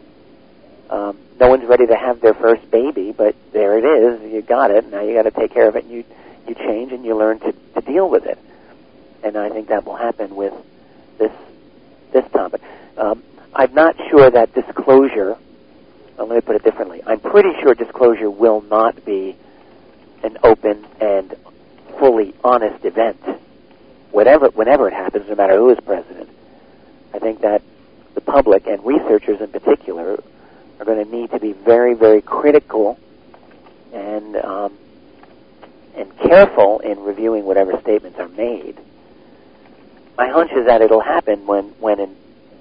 Um, no one's ready to have their first baby, but there it is. You got it. Now you got to take care of it, and you you change and you learn to, to deal with it. And I think that will happen with this this topic. Um, I'm not sure that disclosure, well, let me put it differently, I'm pretty sure disclosure will not be an open and fully honest event, whatever, whenever it happens, no matter who is president. I think that the public, and researchers in particular, are going to need to be very, very critical and um, and careful in reviewing whatever statements are made. My hunch is that it'll happen when, when an,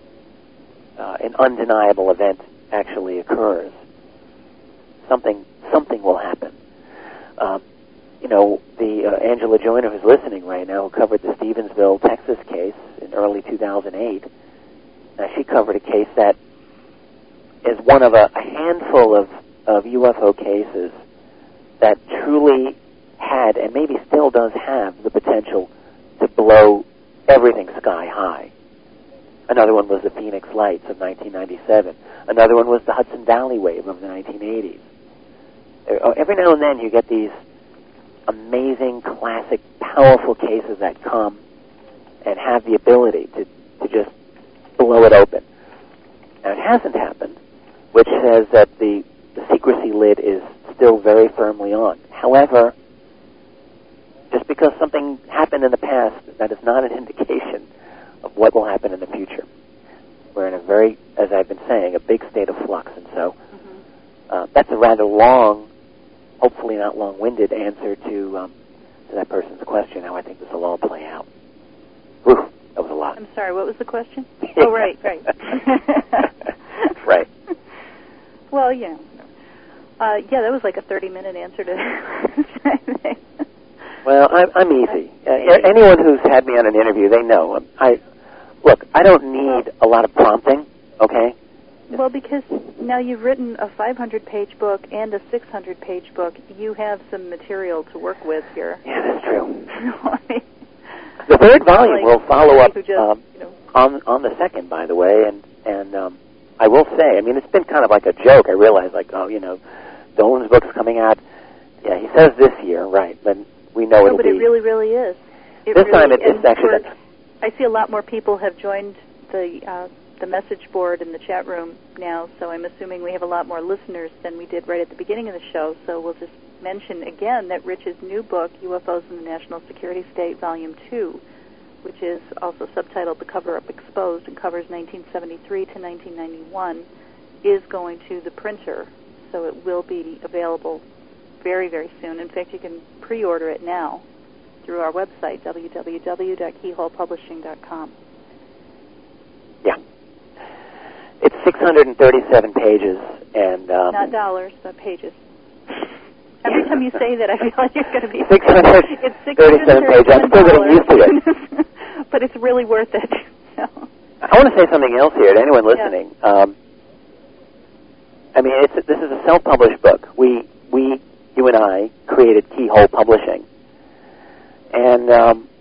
uh, an undeniable event actually occurs. Something something will happen. Um, you know, the uh, Angela Joyner, who's listening right now, who covered the Stevensville, Texas case in early two thousand eight, Now, she covered a case that is one of a, a handful of, of U F O cases that truly had, and maybe still does have, the potential to blow everything sky high. Another one was the Phoenix Lights of nineteen ninety-seven. Another one was the Hudson Valley Wave of the nineteen eighties. Every now and then you get these amazing, classic, powerful cases that come and have the ability to, to just blow it open. Now, it hasn't happened, which says that the, the secrecy lid is still very firmly on. However, just because something happened in the past, that is not an indication of what will happen in the future. We're in a very, as I've been saying, a big state of flux, and so mm-hmm. uh, that's a rather long, hopefully not long-winded answer to, um, to that person's question, how I think this will all play out. Whew, that was a lot.
I'm sorry, what was the question? Oh, right, right.
Right.
Well, yeah. Uh, yeah, that was like a thirty-minute answer to
Well, I'm, I'm easy. Uh, anyone who's had me on an interview, they know. I Look, I don't need a lot of prompting, okay?
Well, because now you've written a five hundred page book and a six hundred page book. You have some material to work with here.
Yeah, that's true. The third volume like, will follow up just, um, you know. on on the second, by the way, and, and um, I will say, I mean, it's been kind of like a joke. I realize, like, oh, you know, Dolan's book's coming out. Yeah, he says this year, right, but we know
no,
it'll
but
be.
it really, really is. It
this
really,
time it, it's actually...
I see a lot more people have joined the uh, the message board in the chat room now, so I'm assuming we have a lot more listeners than we did right at the beginning of the show. So we'll just mention again that Rich's new book, U F Os in the National Security State, Volume two, which is also subtitled The Cover-Up Exposed and covers nineteen seventy-three to nineteen ninety-one, is going to the printer. So it will be available very, very soon. In fact, you can pre-order it now through our website, w w w dot keyhole publishing dot com.
Yeah. It's six hundred thirty-seven pages, and... Um,
Not dollars, but pages. Every time you say that, I feel like it's going to be...
six hundred thirty-seven pages. I'm still getting used to it.
But it's really worth it. So.
I want to say something else here to anyone listening. Yeah. Um, I mean, it's this is a self-published book. We, we, you and I, created Keyhole Publishing. And, um,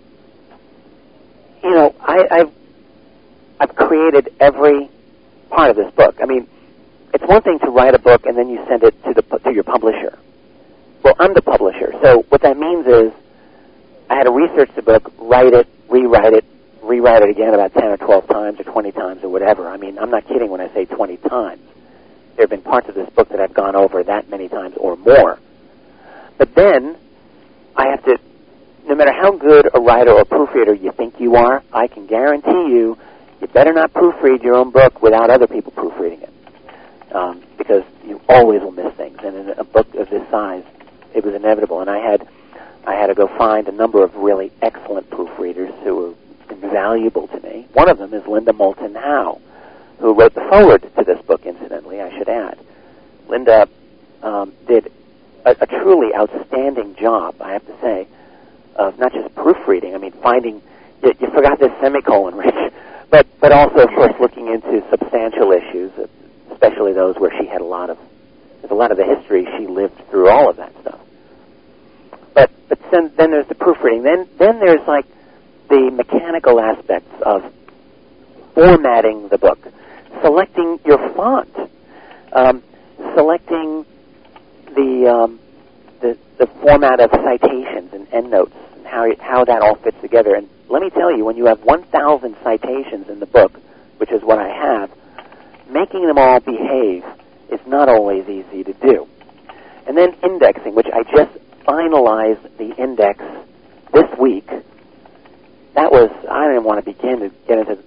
you know, I, I've, I've created every part of this book. I mean, it's one thing to write a book and then you send it to the to your publisher. Well, I'm the publisher. So what that means is I had to research the book, write it, rewrite it, rewrite it again about ten or twelve times or twenty times or whatever. I mean, I'm not kidding when I say twenty times. There have been parts of this book that I've gone over that many times or more. But then I have to... No matter how good a writer or proofreader you think you are, I can guarantee you, you better not proofread your own book without other people proofreading it, um, because you always will miss things. And in a book of this size, it was inevitable. And I had, I had to go find a number of really excellent proofreaders who were invaluable to me. One of them is Linda Moulton Howe, who wrote the foreword to this book. Incidentally, I should add, Linda um, did a, a truly outstanding job, I have to say, of not just proofreading. I mean, finding, you, you forgot this semicolon, Rich, but, but also, of course, looking into substantial issues, especially those where she had a lot of, there's a lot of the history, she lived through all of that stuff. But, but then, then there's the proofreading. Then, then there's like the mechanical aspects of formatting the book, selecting your font, um, selecting the, um, the, the format of citations and endnotes, how how that all fits together. And let me tell you, when you have one thousand citations in the book, which is what I have, making them all behave is not always easy to do. And then indexing, which I just finalized the index this week. That was, I didn't want to begin to get into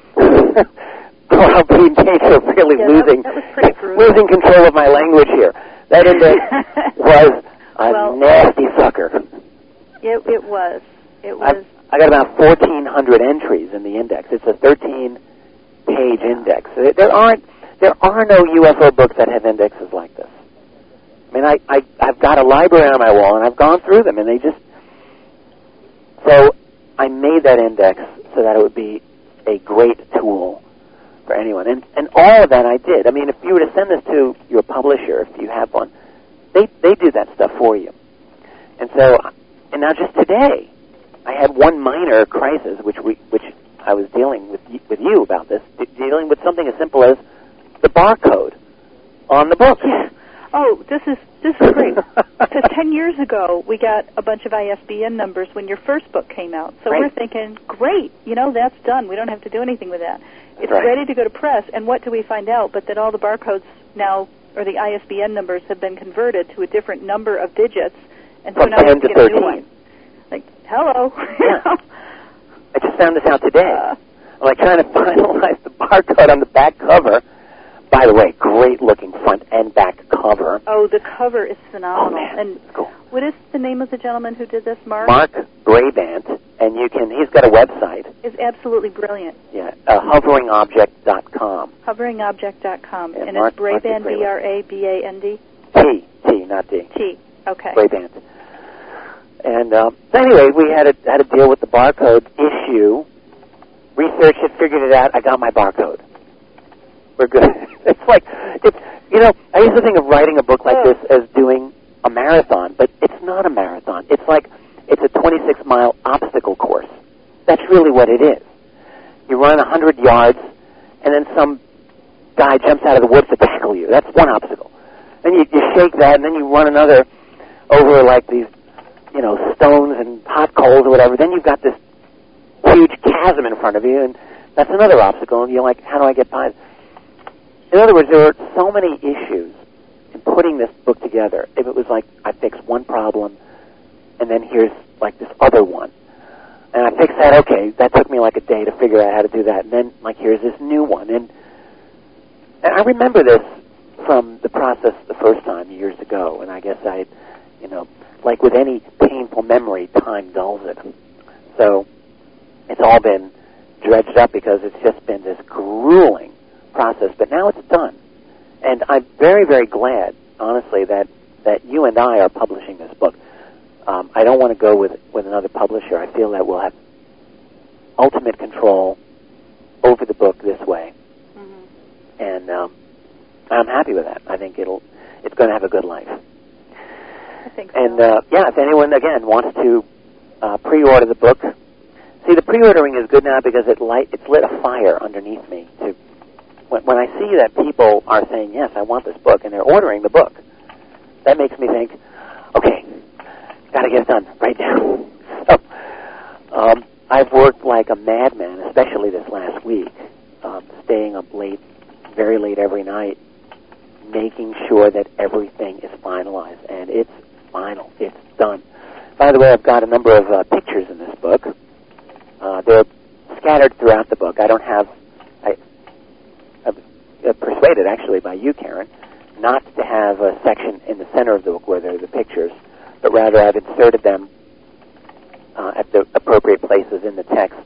well, being really
yeah,
losing,
that, that was
losing control of my language here. That index was a
well,
nasty sucker.
It, it was. It was.
I've, I got about fourteen hundred entries in the index. It's a thirteen-page index. There aren't. There are no U F O books that have indexes like this. I mean, I, I I've got a library on my wall, and I've gone through them, and they just. So I made that index so that it would be a great tool for anyone. And and all of that I did. I mean, if you were to send this to your publisher, if you have one, they they do that stuff for you. And so, and now just today, I had one minor crisis, which we which I was dealing with with you about this, dealing with something as simple as the barcode on the book.
Yeah. Oh, this is this is great. Because ten years ago, we got a bunch of I S B N numbers when your first book came out. So
right.
we're thinking, great, you know, that's done. We don't have to do anything with that. It's
right.
ready to go to press. And what do we find out? But that all the barcodes now, or the I S B N numbers, have been converted to a different number of digits. And so
From
now we have to get a new one. Like, hello.
Yeah. I just found this out today.
Uh,
I'm like trying to finalize the barcode on the back cover. By the way, great looking front and back cover.
Oh, the cover is phenomenal.
Oh, man.
And
cool.
What is the name of the gentleman who did this, Mark?
Mark Brabant, and you can. He's got a website.
It's absolutely brilliant.
Yeah, uh, hovering object dot com.
hovering object dot com.
Yeah,
and
Mark,
it's Brabant,
Mark
B R A B A N D?
T, T, not D.
T, okay.
Brabant. And um, so anyway, we had to had to deal with the barcode issue. Researched it, figured it out. I got my barcode. We're good. It's like, it's, you know, I used to think of writing a book like this as doing a marathon, but it's not a marathon. It's like, it's a twenty-six mile obstacle course. That's really what it is. You run one hundred yards, and then some guy jumps out of the woods to tackle you. That's one obstacle. Then you, you shake that, and then you run another over like these, you know, stones and hot coals or whatever. Then you've got this huge chasm in front of you, and that's another obstacle, and you're like, how do I get by? In other words, there were so many issues in putting this book together. If it was like, I fix one problem, and then here's like this other one, and I fixed that, okay, that took me like a day to figure out how to do that, and then like here's this new one, and, and I remember this from the process the first time years ago, and I guess I, you know, like with any painful memory, time dulls it. So it's all been dredged up because it's just been this grueling process, but now it's done. And I'm very, very glad, honestly, that, that you and I are publishing this book. Um, I don't want to go with, with another publisher. I feel that we'll have ultimate control over the book this way. Mm-hmm. And um, I'm happy with that. I think it'll it's going to have a good life.
I think so.
And, uh, yeah, if anyone, again, wants to uh, pre-order the book, see, the pre-ordering is good now because it light, it's lit a fire underneath me to When, when I see that people are saying, yes, I want this book, and they're ordering the book, that makes me think, okay, got to get it done right now. So, um, I've worked like a madman, especially this last week, um, staying up late, very late every night, making sure that everything is finalized, and it's final. It's done. By the way, I've got a number of uh, pictures in this book. Uh, they're scattered throughout the book. I don't have... I, Uh, persuaded, actually, by you, Karen, not to have a section in the center of the book where there are the pictures, but rather I've inserted them uh, at the appropriate places in the text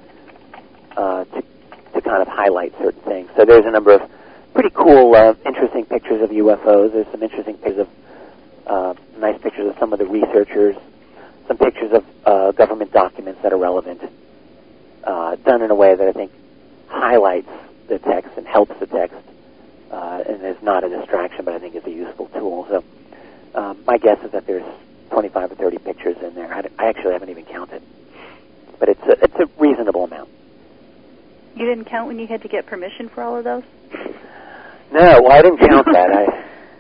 uh, to, to kind of highlight certain things. So there's a number of pretty cool, uh, interesting pictures of U F Os. There's some interesting pictures of, uh, nice pictures of some of the researchers, some pictures of uh, government documents that are relevant, uh, done in a way that I think highlights the text and helps the text, uh, and is not a distraction, but I think is a useful tool. So um, my guess is that there's twenty-five or thirty pictures in there. I, I actually haven't even counted, but it's a, it's a reasonable amount.
You didn't count when you had to get permission for all of those?
No, well, I didn't count that. I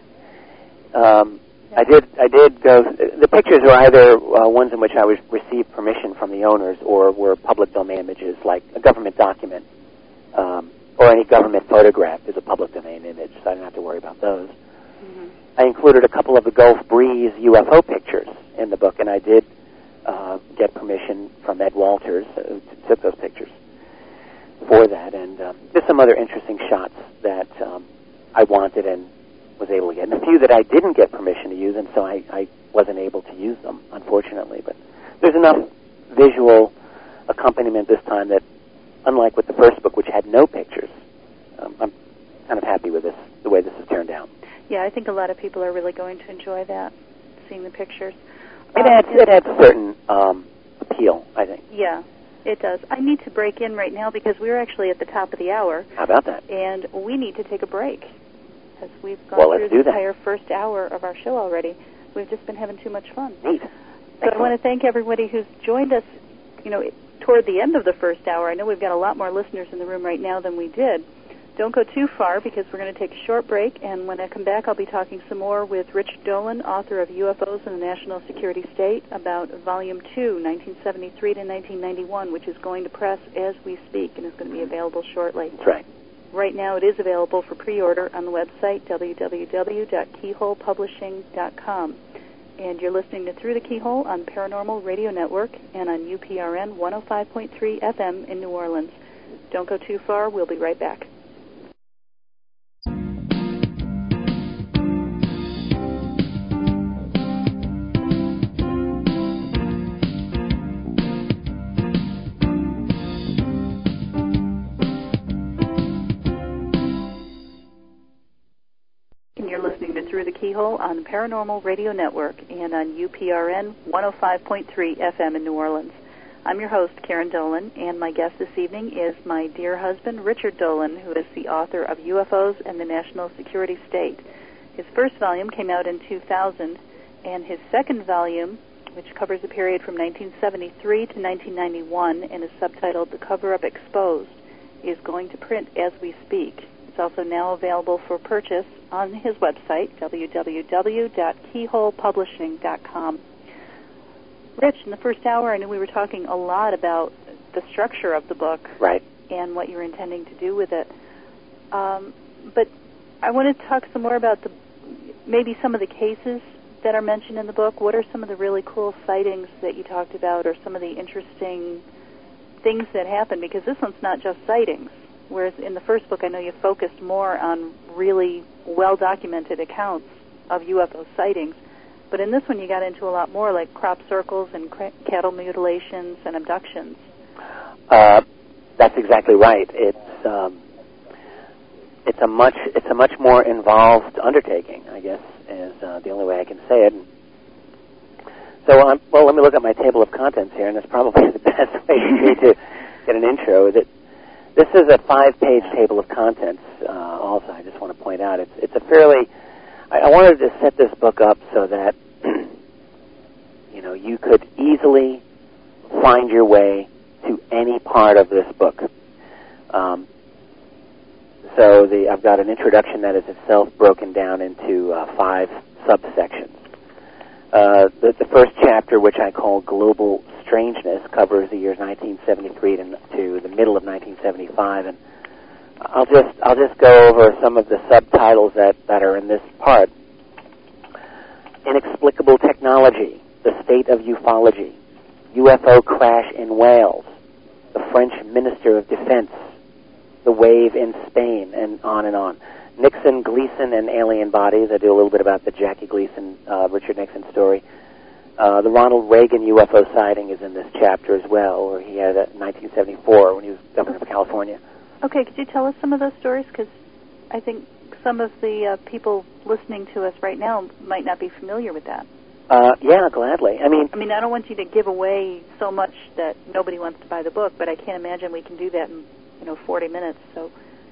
um, I did I did go. The pictures are either uh, ones in which I was received permission from the owners, or were public domain images, like a government document. Um, or any government photograph is a public domain image, so I didn't have to worry about those. Mm-hmm. I included a couple of the Gulf Breeze U F O pictures in the book, and I did uh, get permission from Ed Walters, who took those pictures, for that. And um, there's some other interesting shots that um, I wanted and was able to get, and a few that I didn't get permission to use, and so I, I wasn't able to use them, unfortunately. But there's enough visual accompaniment this time that, unlike with the first book, which had no pictures, um, I'm kind of happy with this, the way this has turned out.
Yeah, I think a lot of people are really going to enjoy that, seeing the pictures.
It
um,
adds it adds a certain um, appeal, I think.
Yeah, It does. I need to break in right now because we're actually at the top of the hour.
How about that?
And we need to take a break because we've gone
well,
through the entire first hour of our show already. We've just been having too much fun.
Neat.
So
Excellent.
I want to thank everybody who's joined us, you know, toward the end of the first hour. I know we've got a lot more listeners in the room right now than we did. Don't go too far because we're going to take a short break, and when I come back, I'll be talking some more with Richard Dolan, author of U F Os in the National Security State, about Volume two, nineteen seventy-three to nineteen ninety-one, which is going to press as we speak and is going to be available shortly.
That's right.
Right now, it is available for pre-order on the website, w w w dot keyhole publishing dot com. And you're listening to Through the Keyhole on Paranormal Radio Network and on U P R N one oh five point three F M in New Orleans. Don't go too far. We'll be right back. Through the Keyhole on the Paranormal Radio Network and on U P R N one oh five point three F M in New Orleans. I'm your host, Karen Dolan, and my guest this evening is my dear husband, Richard Dolan, who is the author of U F Os and the National Security State. His first volume came out in two thousand, and his second volume, which covers a period from nineteen seventy-three to nineteen ninety-one and is subtitled The Cover-Up Exposed, is going to print as we speak. It's also now available for purchase on his website, w w w dot keyhole publishing dot com. Rich, in the first hour, I knew we were talking a lot about the structure of the book,
right,
and what you're intending to do with it. Um, but I want to talk some more about the maybe some of the cases that are mentioned in the book. What are some of the really cool sightings that you talked about, or some of the interesting things that happened? Because this one's not just sightings. Whereas in the first book, I know you focused more on really well-documented accounts of U F O sightings. But in this one, you got into a lot more, like crop circles and cr- cattle mutilations and abductions.
Uh, that's exactly right. It's um, it's a much it's a much more involved undertaking, I guess, is uh, the only way I can say it. So, um, well, let me look at my table of contents here, and that's probably the best way for me to get an intro. That this is a five-page table of contents. Uh, also, I just want to point out it's it's a fairly. I, I wanted to set this book up so that you know you could easily find your way to any part of this book. Um, so the I've got an introduction that is itself broken down into uh, five subsections. Uh, the, the first chapter, which I call Global Strangeness, covers the years nineteen seventy-three to, to the middle of nineteen seventy-five, and I'll just I'll just go over some of the subtitles that, that are in this part. Inexplicable Technology, The State of Ufology, U F O Crash in Wales, the French Minister of Defense, the Wave in Spain, and on and on. Nixon, Gleason, and Alien Bodies. I do a little bit about the Jackie Gleason, uh, Richard Nixon story. Uh, the Ronald Reagan U F O sighting is in this chapter as well, where he had it in nineteen seventy-four when he was governor of California.
Okay, could you tell us some of those stories? Because I think some of the uh, people listening to us right now might not be familiar with that.
Uh, yeah, gladly. I mean,
I mean, I don't want you to give away so much that nobody wants to buy the book, but I can't imagine we can do that in, you know, forty minutes. So.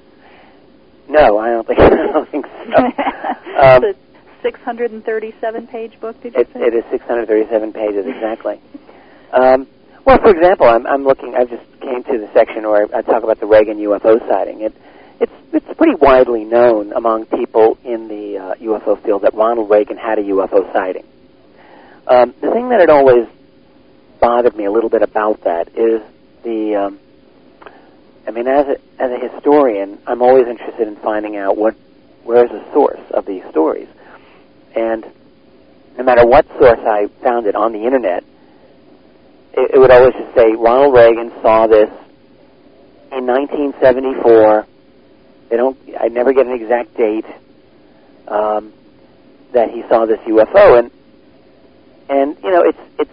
No, I don't think. I don't think so. um,
it's a six hundred thirty-seven page book. Did you
it,
say?
It is six hundred thirty-seven pages exactly. um, well, for example, I'm, I'm looking. I just came to the section where I, I talk about the Reagan U F O sighting. It, it's it's pretty widely known among people in the uh, U F O field that Ronald Reagan had a U F O sighting. Um, the thing that had always bothered me a little bit about that is the. Um, I mean, as a, as a historian, I'm always interested in finding out what, where's the source of these stories. And no matter what source I found it on the internet, it, it would always just say, Ronald Reagan saw this in nineteen seventy-four. They don't, I never get an exact date um, that he saw this U F O. And, and you know, it's, it's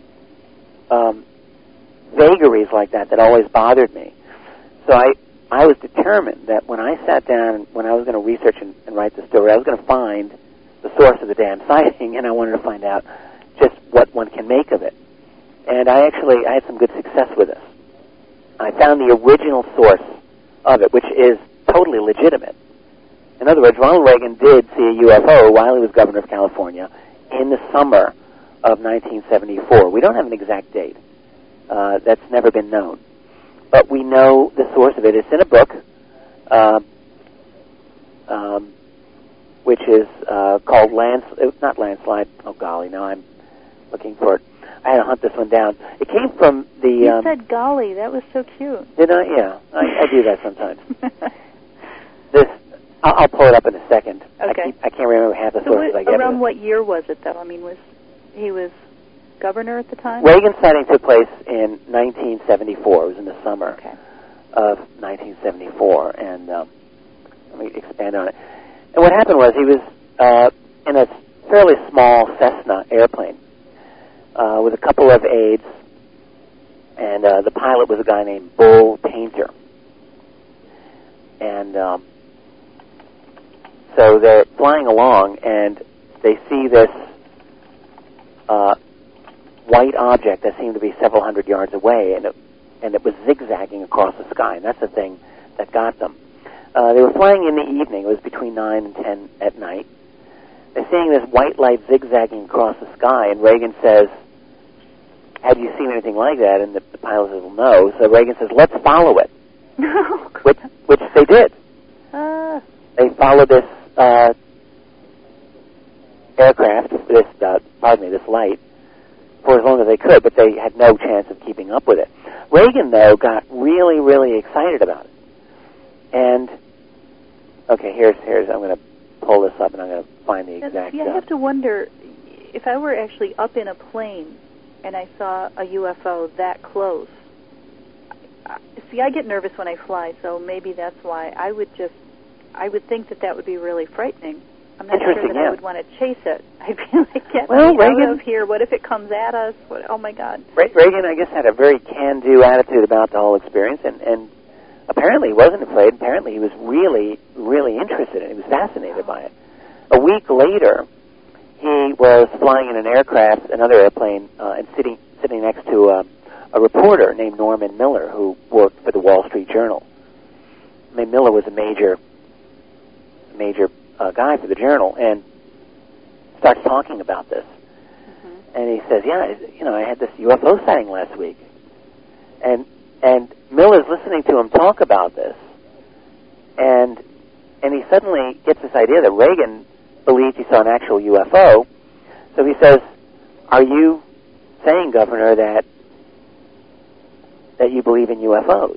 um, vagaries like that that always bothered me. So I, I was determined that when I sat down, when I was going to research and, and write the story, I was going to find the source of the damn sighting, and I wanted to find out just what one can make of it. And I actually, I had some good success with this. I found the original source of it, which is totally legitimate. In other words, Ronald Reagan did see a U F O while he was governor of California in the summer of nineteen seventy-four. We don't have an exact date. Uh, that's never been known. But we know the source of it. It's in a book, uh, um, which is uh, called Lands... Not Landslide. Oh, golly, now I'm looking for it. I had to hunt this one down. It came from the...
You
um,
said golly. That was so cute.
Did I? Yeah. I, I do that sometimes. This... I'll, I'll pull it up in a second.
Okay.
I, keep, I can't remember half the
so
sources
what,
I get.
around what year was it, though? I mean, was he was governor at the time?
Reagan's sighting took place in nineteen seventy-four. It was in the summer
okay.
of nineteen seventy-four. And um, let me expand on it. And what happened was he was uh, in a fairly small Cessna airplane uh, with a couple of aides, and uh, the pilot was a guy named Bull Painter. And um, so they're flying along, and they see this uh, white object that seemed to be several hundred yards away, and it, and it was zigzagging across the sky, and that's the thing that got them. Uh, they were flying in the evening. It was between nine and ten at night. They're seeing this white light zigzagging across the sky, and Reagan says, have you seen anything like that? And the, the pilot says, well, no. So Reagan says, let's follow it, which, which they did.
Uh.
They followed this uh, aircraft, this, uh, pardon me, this light, for as long as they could, but they had no chance of keeping up with it. Reagan, though, got really, really excited about it. And, okay, here's, here's I'm going to pull this up, and I'm going to find the exact...
See, I have to wonder, if I were actually up in a plane and I saw a U F O that close, see, I get nervous when I fly, so maybe that's why. I would just, I would think that that would be really frightening. I'm not sure that
yeah.
I would want to chase it. I'd be like, get
well,
me
Reagan,
out of here. What if it comes at us? What, oh, my God.
Reagan, I guess, had a very can-do attitude about the whole experience, and, and apparently he wasn't afraid. Apparently he was really, really interested in it. He was fascinated by it. A week later, he was flying in an aircraft, another airplane, uh, and sitting sitting next to a, a reporter named Norman Miller, who worked for the Wall Street Journal. I mean, Miller was a major, major uh, guy for the Journal, and starts talking about this. Mm-hmm. And he says, yeah, you know, I had this U F O sighting last week. And and Miller's listening to him talk about this, and and he suddenly gets this idea that Reagan believed he saw an actual U F O. So he says, are you saying, Governor, that that you believe in U F Os?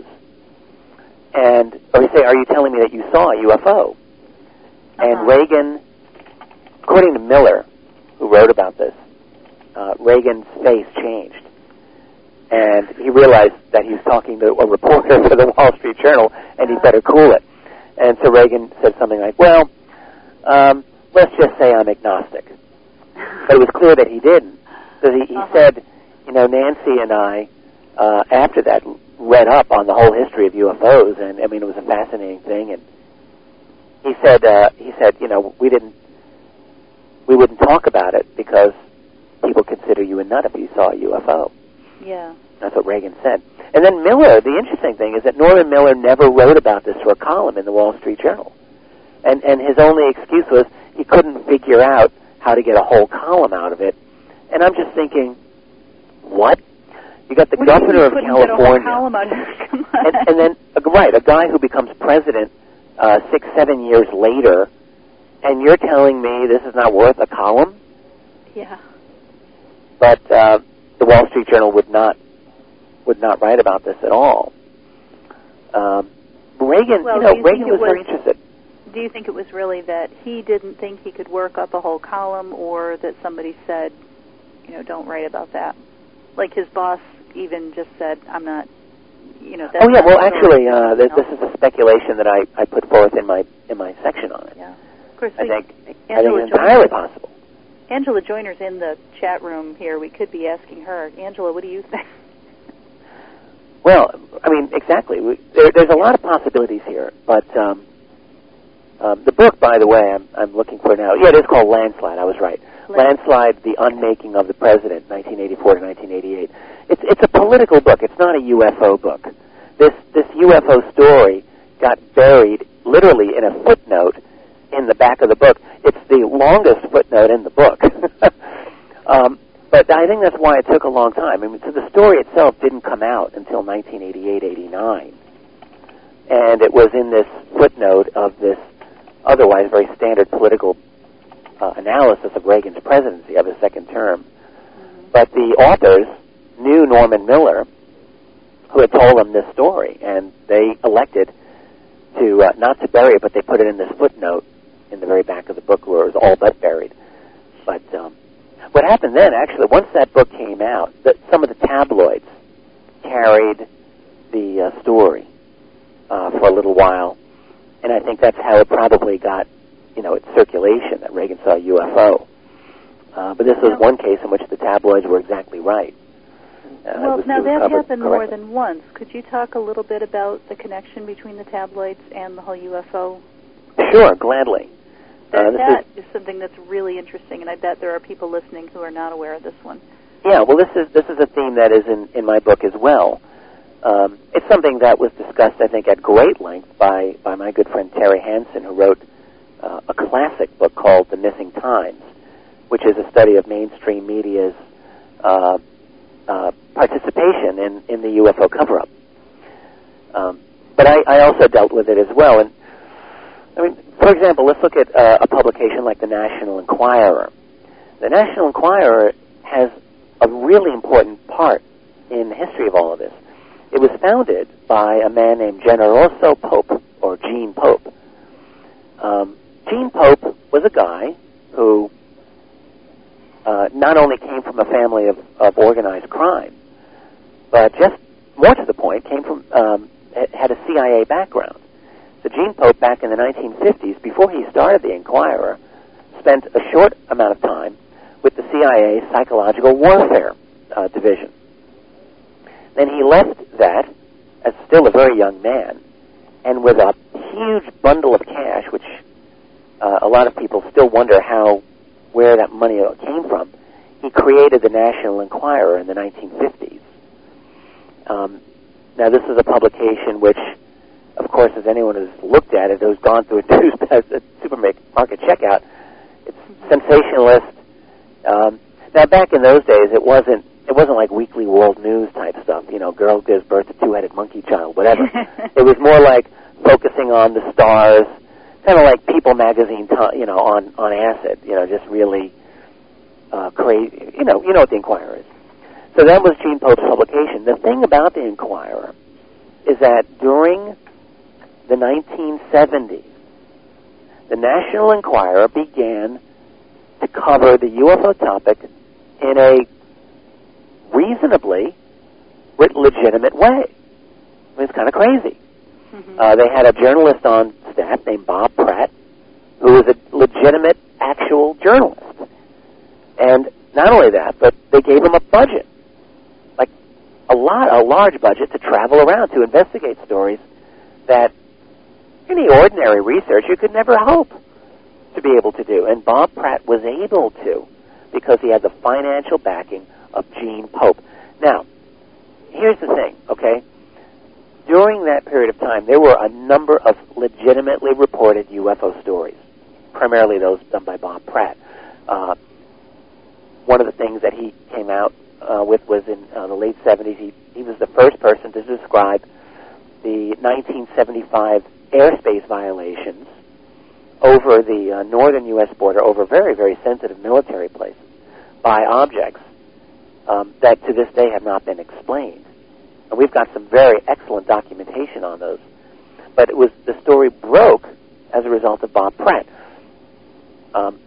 And, or he say, are you telling me that you saw a U F O? Uh-huh. And Reagan, according to Miller, who wrote about this, uh, Reagan's face changed. And he realized that he was talking to a reporter for the Wall Street Journal, and he'd better cool it. And so Reagan said something like, well, um, let's just say I'm agnostic. But it was clear that he didn't. Because he, he uh-huh. said, you know, Nancy and I, uh, after that, read up on the whole history of U F Os, and, I mean, it was a fascinating thing. And he said, uh, he said, you know, we didn't, we wouldn't talk about it because people consider you a nut if you saw a U F O.
Yeah.
That's what Reagan said. And then Miller, the interesting thing is that Norman Miller never wrote about this for a column in the Wall Street Journal. And and his only excuse was he couldn't figure out how to get a whole column out of it. And I'm just thinking, what? You got the
what
governor of
California.
Get a whole
column out of it? Come on.
And, and then, uh, right, a guy who becomes president uh, six, seven years later, and you're telling me this is not worth a column?
Yeah.
But uh, the Wall Street Journal would not would not write about this at all. Um, Reagan,
well,
you know,
you
Reagan was,
was
very interested.
Do you think it was really that he didn't think he could work up a whole column, or that somebody said, you know, don't write about that? Like his boss even just said, I'm not, you know. That's
oh yeah, well
really
actually, uh, this, this is a speculation that I, I put forth in my in my section on it.
Yeah, of course.
I think
Angela
I think it's entirely possible.
Angela Joyner's in the chat room here. We could be asking her, Angela, what do you think?
Well, I mean, exactly. We, there, there's a lot of possibilities here, but um, um, the book, by the way, I'm, I'm looking for now. Yeah, it is called Landslide. I was right. Landslide: The Unmaking of the President, nineteen eighty-four to nineteen eighty-eight. It's it's a political book. It's not a U F O book. this this U F O story got buried literally in a footnote in the back of the book. It's the longest footnote in the book. um, but I think that's why it took a long time. I mean, so the story itself didn't come out until nineteen eighty-eight, eighty-nine. And it was in this footnote of this otherwise very standard political uh, analysis of Reagan's presidency of his second term. Mm-hmm. But the authors knew Norman Miller, who had told them this story, and they elected to uh, not to bury it, but they put it in this footnote in the very back of the book where it was all but buried. But um, what happened then, actually, once that book came out, that some of the tabloids carried the uh, story uh, for a little while, and I think that's how it probably got, you know, its circulation, that Reagan saw a U F O. Uh, but this was one case in which the tabloids were exactly right. Uh,
well,
was,
now that happened
correctly.
more than once. Could you talk a little bit about the connection between the tabloids and the whole U F O?
Sure, gladly.
That,
uh,
that
is,
is something that's really interesting, and I bet there are people listening who are not aware of this one.
Yeah, well, this is this is a theme that is in, in my book as well. Um, it's something that was discussed, I think, at great length by, by my good friend Terry Hansen, who wrote uh, a classic book called The Missing Times, which is a study of mainstream media's uh, uh, participation in, in the U F O cover-up. Um, but I, I also dealt with it as well. And I mean, for example, let's look at uh, a publication like the National Enquirer. The National Enquirer has a really important part in the history of all of this. It was founded by a man named Generoso Pope, or Gene Pope. Um, Gene Pope was a guy who uh, not only came from a family of, of organized crime, but just more to the point, came from um, had a C I A background. So Gene Pope, back in the nineteen fifties, before he started the Enquirer, spent a short amount of time with the C I A Psychological Warfare uh, Division. Then he left that as still a very young man, and with a huge bundle of cash, which uh, a lot of people still wonder how, where that money came from, he created the National Enquirer in the nineteen fifties. Um, now, this is a publication which, of course, as anyone has looked at it, who's gone through a, news, a supermarket checkout, it's sensationalist. Um, now, back in those days, it wasn't it wasn't like Weekly World News type stuff. You know, girl gives birth to two-headed monkey child, whatever. It was more like focusing on the stars, kind of like People magazine, you know, on on acid. You know, just really uh, crazy. You know, you know what the Enquirer is. So that was Gene Pope's publication. The thing about the Enquirer is that during the nineteen seventies, the National Enquirer began to cover the U F O topic in a reasonably legitimate way. I mean, it's kind of crazy. Mm-hmm. Uh, they had a journalist on staff named Bob Pratt, who was a legitimate, actual journalist. And not only that, but they gave him a budget, like a lot, a large budget to travel around to investigate stories that any ordinary researcher could never hope to be able to do. And Bob Pratt was able to because he had the financial backing of Gene Pope. Now, here's the thing, okay? During that period of time, there were a number of legitimately reported U F O stories, primarily those done by Bob Pratt. Uh, one of the things that he came out uh, with was in uh, the late seventies. He, he was the first person to describe the nineteen seventy-five airspace violations over the uh, northern U S border, over very, very sensitive military places, by objects um, that to this day have not been explained. And we've got some very excellent documentation on those. But it was the story broke as a result of Bob Pratt. Um,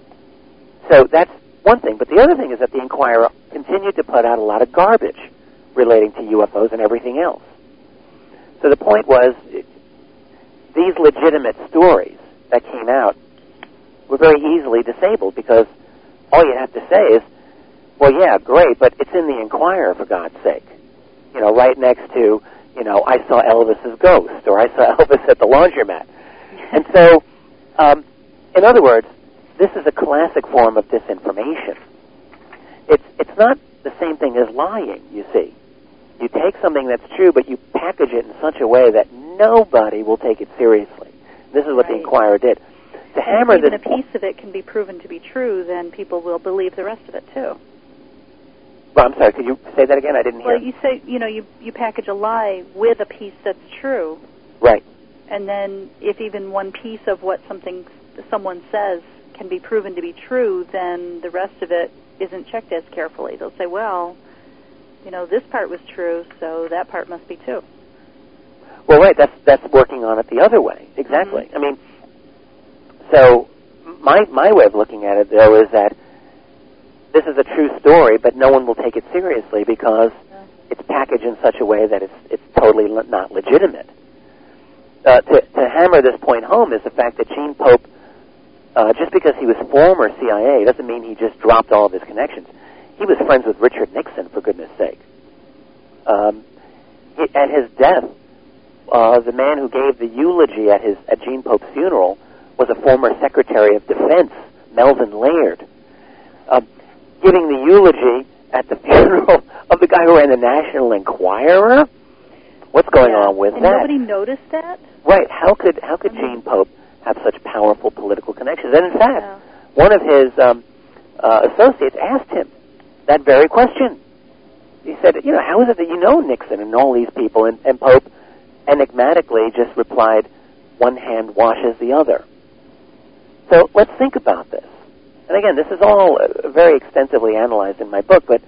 so that's one thing. But the other thing is that the Enquirer continued to put out a lot of garbage relating to U F Os and everything else. So the point was, it, these legitimate stories that came out were very easily disabled because all you have to say is, well, yeah, great, but it's in the Enquirer, for God's sake. You know, right next to, you know, I saw Elvis's ghost, or I saw Elvis at the laundromat. And so, um, in other words, this is a classic form of disinformation. It's it's not the same thing as lying, you see. You take something that's true, but you package it in such a way that nobody will take it seriously. This is what
right.
the Inquirer did. To
and
hammer
if even
this
a piece of it can be proven to be true, then people will believe the rest of it too.
Well, I'm sorry, could you say that again? I didn't
Well,
hear.
you say, you know, you, you package a lie with a piece that's true.
Right.
And then if even one piece of what something someone says can be proven to be true, then the rest of it isn't checked as carefully. They'll say, well, you know, this part was true, so that part must be too.
Well, right, that's that's working on it the other way. Exactly.
Mm-hmm.
I mean, so my my way of looking at it, though, is that this is a true story, but no one will take it seriously because yeah. it's packaged in such a way that it's it's totally le- not legitimate. Uh, to, to hammer this point home is the fact that Gene Pope, uh, just because he was former C I A, doesn't mean he just dropped all of his connections. He was friends with Richard Nixon, for goodness sake. Um, he, at his death, uh, the man who gave the eulogy at his at Gene Pope's funeral was a former Secretary of Defense, Melvin Laird. Uh, giving the eulogy at the funeral of the guy who ran the National Enquirer? What's going
yeah.
on with
and
that?
Nobody noticed that?
Right. How could how could
I mean,
Gene Pope have such powerful political connections? And in fact,
yeah.
one of his um, uh, associates asked him that very question. He said, you know, how is it that you know Nixon and all these people? And, and Pope enigmatically just replied, one hand washes the other. So let's think about this. And again, this is all uh, very extensively analyzed in my book, but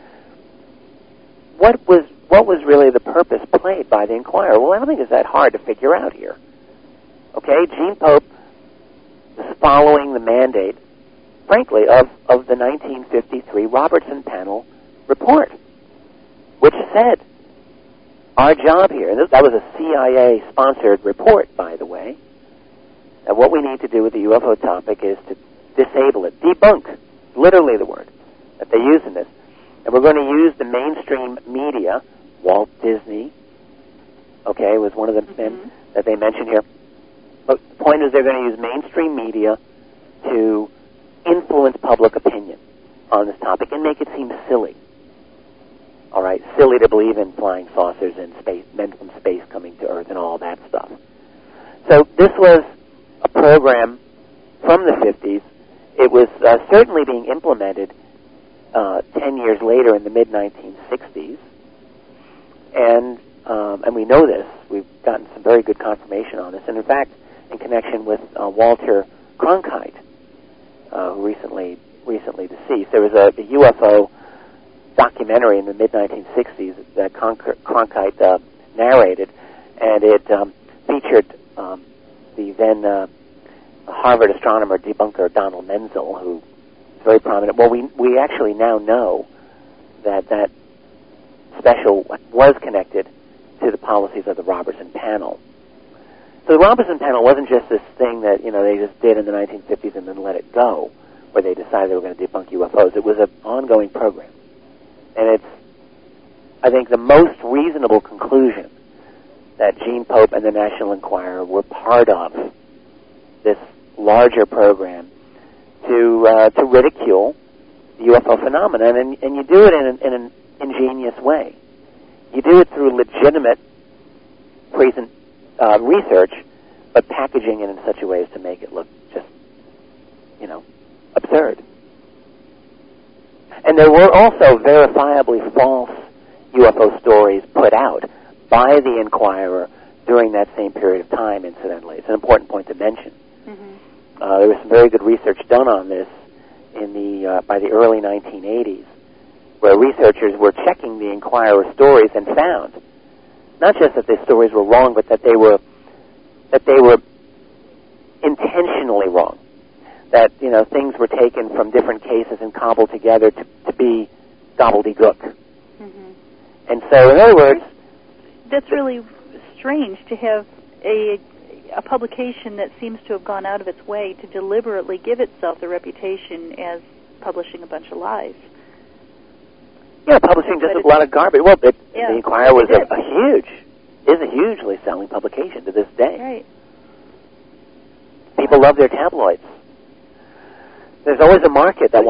what was what was really the purpose played by the Inquirer? Well, I don't think it's that hard to figure out here. Okay, Gene Pope is following the mandate, frankly, of, of the nineteen fifty-three Robertson Panel report, which said, our job here, and this, that was a C I A-sponsored report, by the way, that what we need to do with the U F O topic is to disable it, debunk, literally the word that they use in this. And we're going to use the mainstream media. Walt Disney, okay, was one of the mm-hmm. men that they mentioned here. But the point is they're going to use mainstream media to influence public opinion on this topic and make it seem silly. All right, silly to believe in flying saucers and space, men from space coming to Earth and all that stuff. So this was a program from the fifties. It was uh, certainly being implemented uh, ten years later in the mid nineteen sixties. And um, and we know this. We've gotten some very good confirmation on this. And in fact, in connection with uh, Walter Cronkite, uh, who recently recently deceased, there was a, a U F O documentary in the mid nineteen sixties that Cronkite uh, narrated, and it um, featured um, the then uh, Harvard astronomer debunker Donald Menzel, who is very prominent. Well, we we actually now know that that special was connected to the policies of the Robertson Panel. So the Robertson Panel wasn't just this thing that, you know, they just did in the nineteen fifties and then let it go, where they decided they were going to debunk U F Os. It was an ongoing program. And it's, I think, the most reasonable conclusion that Gene Pope and the National Enquirer were part of this larger program to uh, to ridicule the U F O phenomenon, and, and you do it in an, in an ingenious way. You do it through legitimate present uh, research, but packaging it in such a way as to make it look just, you know, absurd. And there were also verifiably false U F O stories put out by the Inquirer during that same period of time, incidentally. It's an important point to mention. Mm-hmm. Uh, there was some very good research done on this in the uh, by the early nineteen eighties, where researchers were checking the Inquirer stories and found not just that the stories were wrong, but that they were that they were intentionally wrong. That, you know, things were taken from different cases and cobbled together to, to be gobbledygook. Mm-hmm. And so, in other words,
that's really strange to have a a publication that seems to have gone out of its way to deliberately give itself the reputation as publishing a bunch of lies.
Yeah, publishing just a lot of garbage. Well, it,
yeah,
the Inquirer was a, a huge, is a hugely selling publication to this day.
Right.
People love their tabloids. There's always a market that wants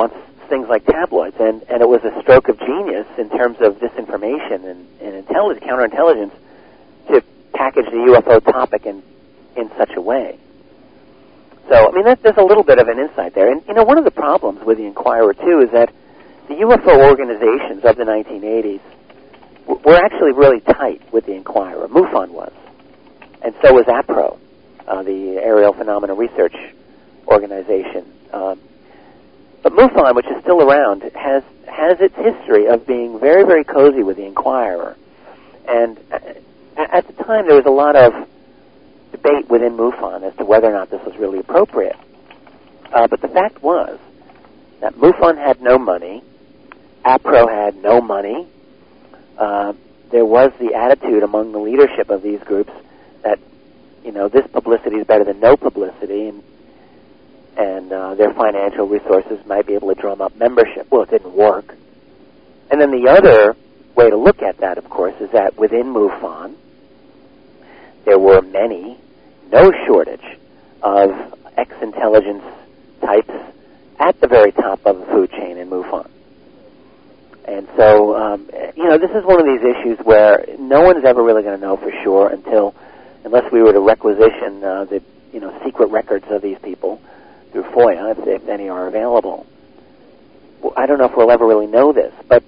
things like tabloids, and, and it was a stroke of genius in terms of disinformation and, and intelligence, counterintelligence to package the U F O topic in, in such a way. So, I mean, that, there's a little bit of an insight there. And, you know, one of the problems with the Inquirer, too, is that the U F O organizations of the nineteen eighties w- were actually really tight with the Inquirer. MUFON was. And so was APRO, uh, the Aerial Phenomena Research Organization. Um, but MUFON, which is still around, has has its history of being very, very cozy with the Inquirer. And at the time, there was a lot of debate within MUFON as to whether or not this was really appropriate. Uh, but the fact was that MUFON had no money, APRO had no money. Uh, there was the attitude among the leadership of these groups that, you know, this publicity is better than no publicity, and and uh, their financial resources might be able to drum up membership. Well, it didn't work. And then the other way to look at that, of course, is that within MUFON, there were many, no shortage of ex-intelligence types at the very top of the food chain in MUFON. And so, um, you know, this is one of these issues where no one's ever really going to know for sure until, unless we were to requisition uh, the, you know, secret records of these people through FOIA, if, if any are available. Well, I don't know if we'll ever really know this, but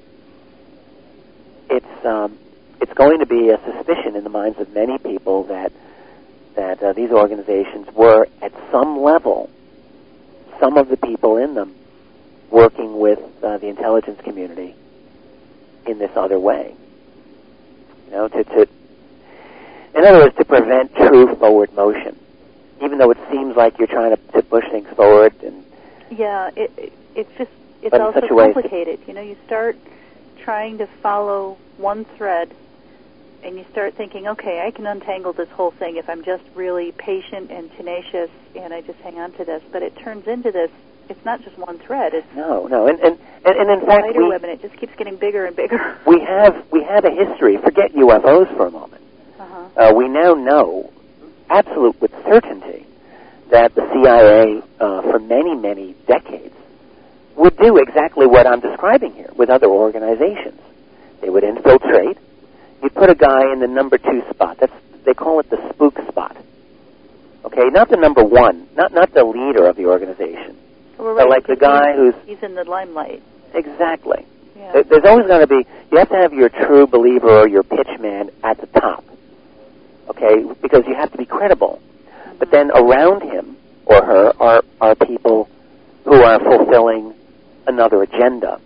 it's um, it's going to be a suspicion in the minds of many people that that uh, these organizations were, at some level, some of the people in them working with uh, the intelligence community in this other way. You know, to, to, in other words, to prevent true forward motion, even though it seems like you're trying to, to push things forward. And
yeah, it, it it's just it's also complicated. You know, you start trying to follow one thread, and you start thinking, okay, I can untangle this whole thing if I'm just really patient and tenacious, and I just hang on to this. But it turns into this. It's not just one thread. It's
no, no, and and and, and in fact,
spider
we,
web, and it just keeps getting bigger and bigger.
We have we have a history. Forget U F Os for a moment.
Uh-huh.
Uh, we now know, absolute with certainty, that the C I A, uh, for many many decades, would do exactly what I'm describing here with other organizations. They would infiltrate. You put a guy in the number two spot. That's they call it the spook spot. Okay, not the number one, not not the leader of the organization.
Well, right,
but like the guy
he's,
who's
he's in the limelight.
Exactly.
Yeah.
There's always going to be. You have to have your true believer or your pitch man at the top. Okay, because you have to be credible. Mm-hmm. But then around him or her are are people who are fulfilling another agenda.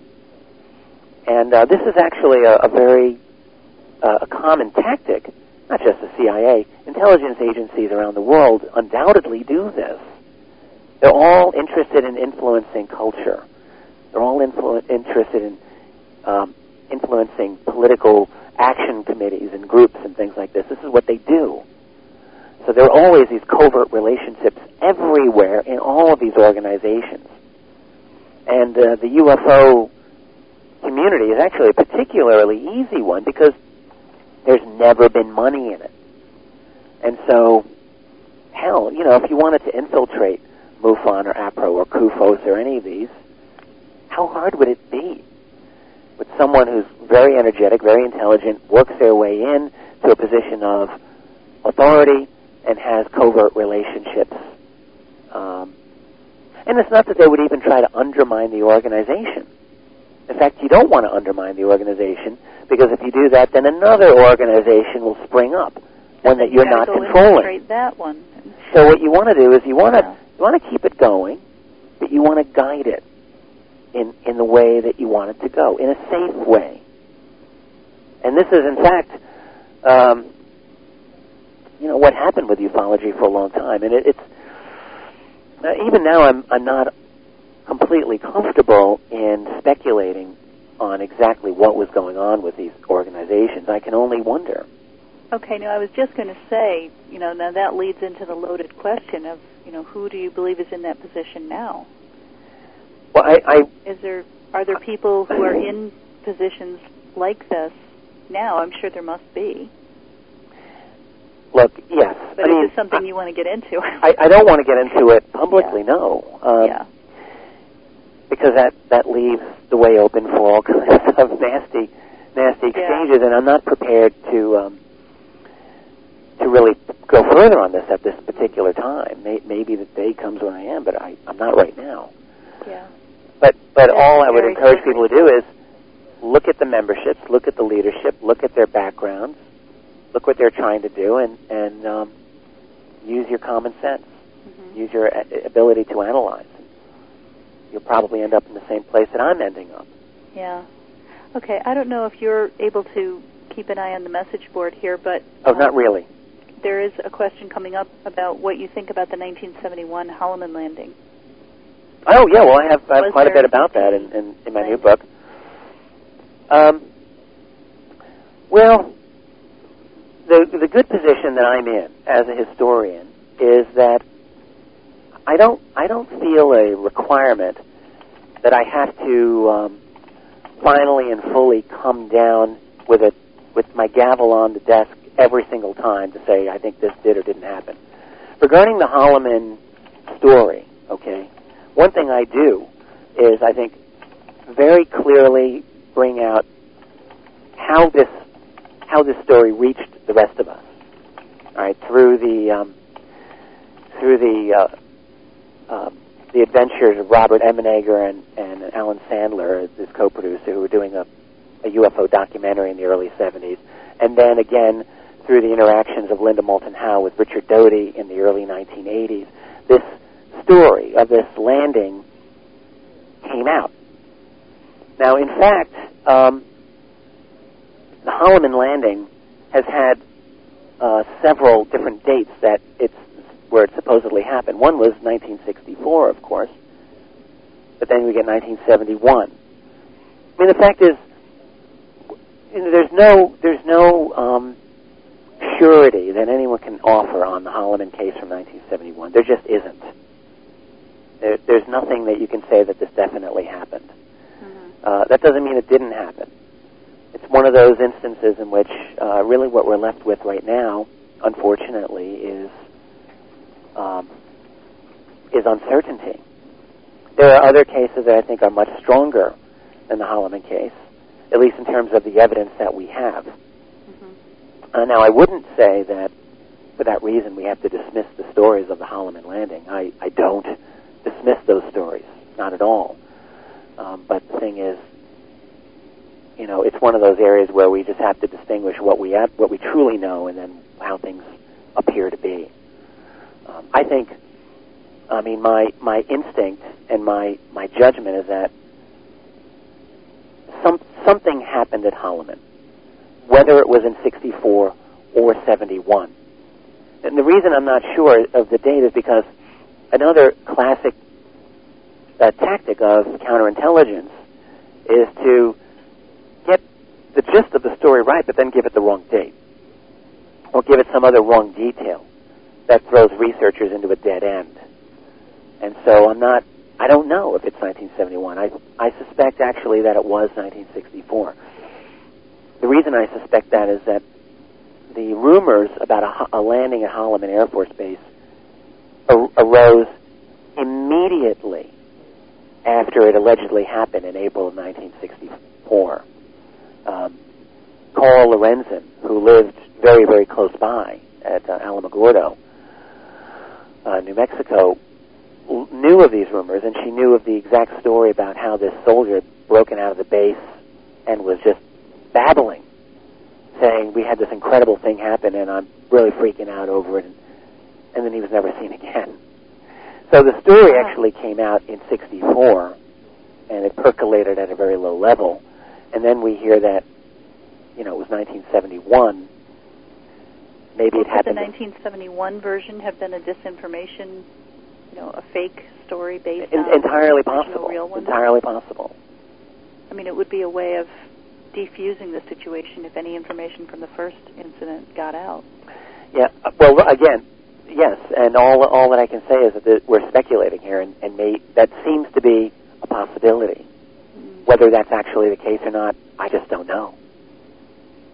And uh, this is actually a, a very uh, a common tactic, not just the C I A. Intelligence agencies around the world undoubtedly do this. They're all interested in influencing culture. They're all influ- interested in um, influencing political action committees and groups and things like this. This is what they do. So there are always these covert relationships everywhere in all of these organizations. And uh, the U F O community is actually a particularly easy one because there's never been money in it. And so, hell, you know, if you wanted to infiltrate MUFON or APRO or CUFOS or any of these, how hard would it be? With someone who's very energetic, very intelligent, works their way in to a position of authority and has covert relationships. Um, and it's not that they would even try to undermine the organization. In fact, you don't want to undermine the organization because if you do that, then another organization will spring up, one that you're not controlling.
That one.
So what you want to do is you want to yeah. you want to keep it going, but you want to guide it in in the way that you want it to go, in a safe way. And this is, in fact, um, you know, what happened with ufology for a long time. And it, it's uh, even now, I'm I'm not completely comfortable in speculating on exactly what was going on with these organizations. I can only wonder.
Okay, now I was just going to say, you know, now that leads into the loaded question of, you know, who do you believe is in that position now?
Well, I, I
is there are there people who are in positions like this now? I'm sure there must be.
Look, yes.
But
I
is
mean,
this something
I,
you want to get into?
I, I don't want to get into it publicly,
yeah.
no. Um,
yeah.
because that, that leaves the way open for all kinds of nasty, nasty exchanges,
yeah.
and I'm not prepared to um, to really go further on this at this particular time. May, maybe the day comes when I am, but I, I'm not right now.
Yeah.
But but
That's
all I would
very
encourage
slippery.
people to do is look at the memberships, look at the leadership, look at their backgrounds, look what they're trying to do, and, and um, use your common sense. Mm-hmm. Use your a- ability to analyze. You'll probably end up in the same place that I'm ending up.
Yeah. Okay, I don't know if you're able to keep an eye on the message board here, but...
Oh,
um,
not really.
There is a question coming up about what you think about the nineteen seventy-one Holloman landing.
Oh, yeah, well, I have, I have
Was
quite a
there
bit about that in, in, in my
right.
new book. Um, well, the the good position that I'm in as a historian is that I don't I don't feel a requirement that I have to um, finally and fully come down with a with my gavel on the desk every single time to say I think this did or didn't happen. Regarding the Holloman story, okay, one thing I do is I think very clearly bring out how this how this story reached the rest of us, all right, through the um, through the uh, uh, the adventures of Robert Emenegger and, and Alan Sandler, his co-producer, who were doing a, a U F O documentary in the early seventies, and then again through the interactions of Linda Moulton Howe with Richard Doty in the early nineteen eighties. This story of this landing came out. Now, in fact, um, the Holloman landing has had uh, several different dates that it's where it supposedly happened. One was nineteen sixty-four, of course, but then we get nineteen seventy-one. I mean, the fact is, you know, there's no there's no um, surety that anyone can offer on the Holloman case from nineteen seventy-one. There just isn't. There, there's nothing that you can say that this definitely happened. Mm-hmm. Uh, that doesn't mean it didn't happen. It's one of those instances in which uh, really what we're left with right now, unfortunately, is um, is uncertainty. There are other cases that I think are much stronger than the Holloman case, at least in terms of the evidence that we have. Mm-hmm. Uh, now, I wouldn't say that for that reason we have to dismiss the stories of the Holloman landing. I, I don't dismiss those stories, not at all. Um, but the thing is, you know, it's one of those areas where we just have to distinguish what we have, what we truly know, and then how things appear to be. Um, I think, I mean, my my instinct and my my judgment is that some something happened at Holloman, whether it was in sixty-four or seventy-one. And the reason I'm not sure of the date is because another classic uh, tactic of counterintelligence is to get the gist of the story right, but then give it the wrong date, or give it some other wrong detail that throws researchers into a dead end. And so I'm not, I don't know if it's nineteen seventy-one. I, I suspect actually that it was nineteen sixty-four. The reason I suspect that is that the rumors about a, a landing at Holloman Air Force Base ar- arose immediately after it allegedly happened in April of nineteen sixty-four. Um, Carl Lorenzen, who lived very, very close by at uh, Alamogordo, uh, New Mexico, l- knew of these rumors, and she knew of the exact story about how this soldier had broken out of the base and was just babbling, saying, we had this incredible thing happen, and I'm really freaking out over it, and, and then he was never seen again. So the story actually came out in sixty-four, and it percolated at a very low level, and then we hear that, you know, it was nineteen seventy-one. Maybe
well,
it happened.
Could the nineteen seventy-one version have been a disinformation, you know, a fake story based
in,
on
entirely
the
possible.
real one?
Entirely possible.
I mean, it would be a way of defusing the situation if any information from the first incident got out.
Yeah. Well, again, yes, and all all that I can say is that the, we're speculating here, and, and may, that seems to be a possibility. Mm. Whether that's actually the case or not, I just don't know.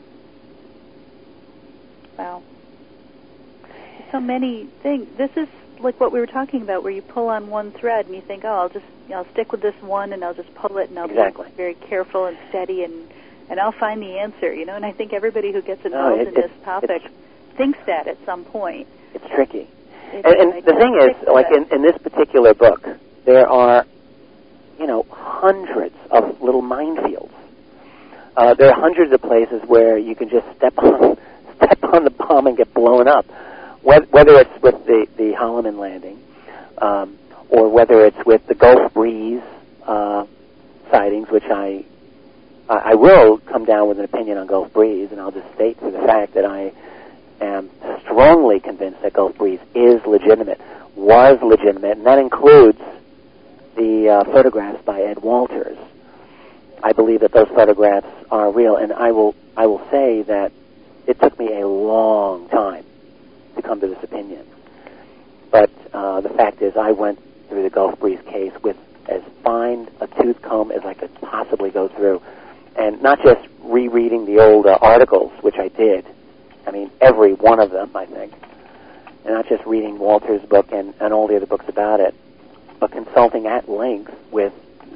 Wow. So many things. This is like what we were talking about, where you pull on one thread and you think, oh, I'll just, you know, I'll stick with this one and I'll just pull it and I'll
exactly.
be very careful and steady and, and I'll find the answer, you know. And I think everybody who gets involved
no, it,
in this
it,
topic thinks that at some point.
It's tricky.
It,
and and the thing is, like in, in this particular book, there are, you know, hundreds of little minefields. Uh, there are hundreds of places where you can just step on step on the bomb and get blown up. Whether it's with the, the Holloman landing, um, or whether it's with the Gulf Breeze uh, sightings, which I I will come down with an opinion on Gulf Breeze, and I'll just state for the fact that I am strongly convinced that Gulf Breeze is legitimate, was legitimate, and that includes the uh, photographs by Ed Walters. I believe that those photographs are real, and I will I will say that it took me a long time to come to this opinion. But uh, the fact is, I went through the Gulf Breeze case with as fine a tooth comb as I could possibly go through, and not just rereading the old uh, articles, which I did. I mean, every one of them, I think, and not just reading Walter's book and, and all the other books about it, but consulting at length with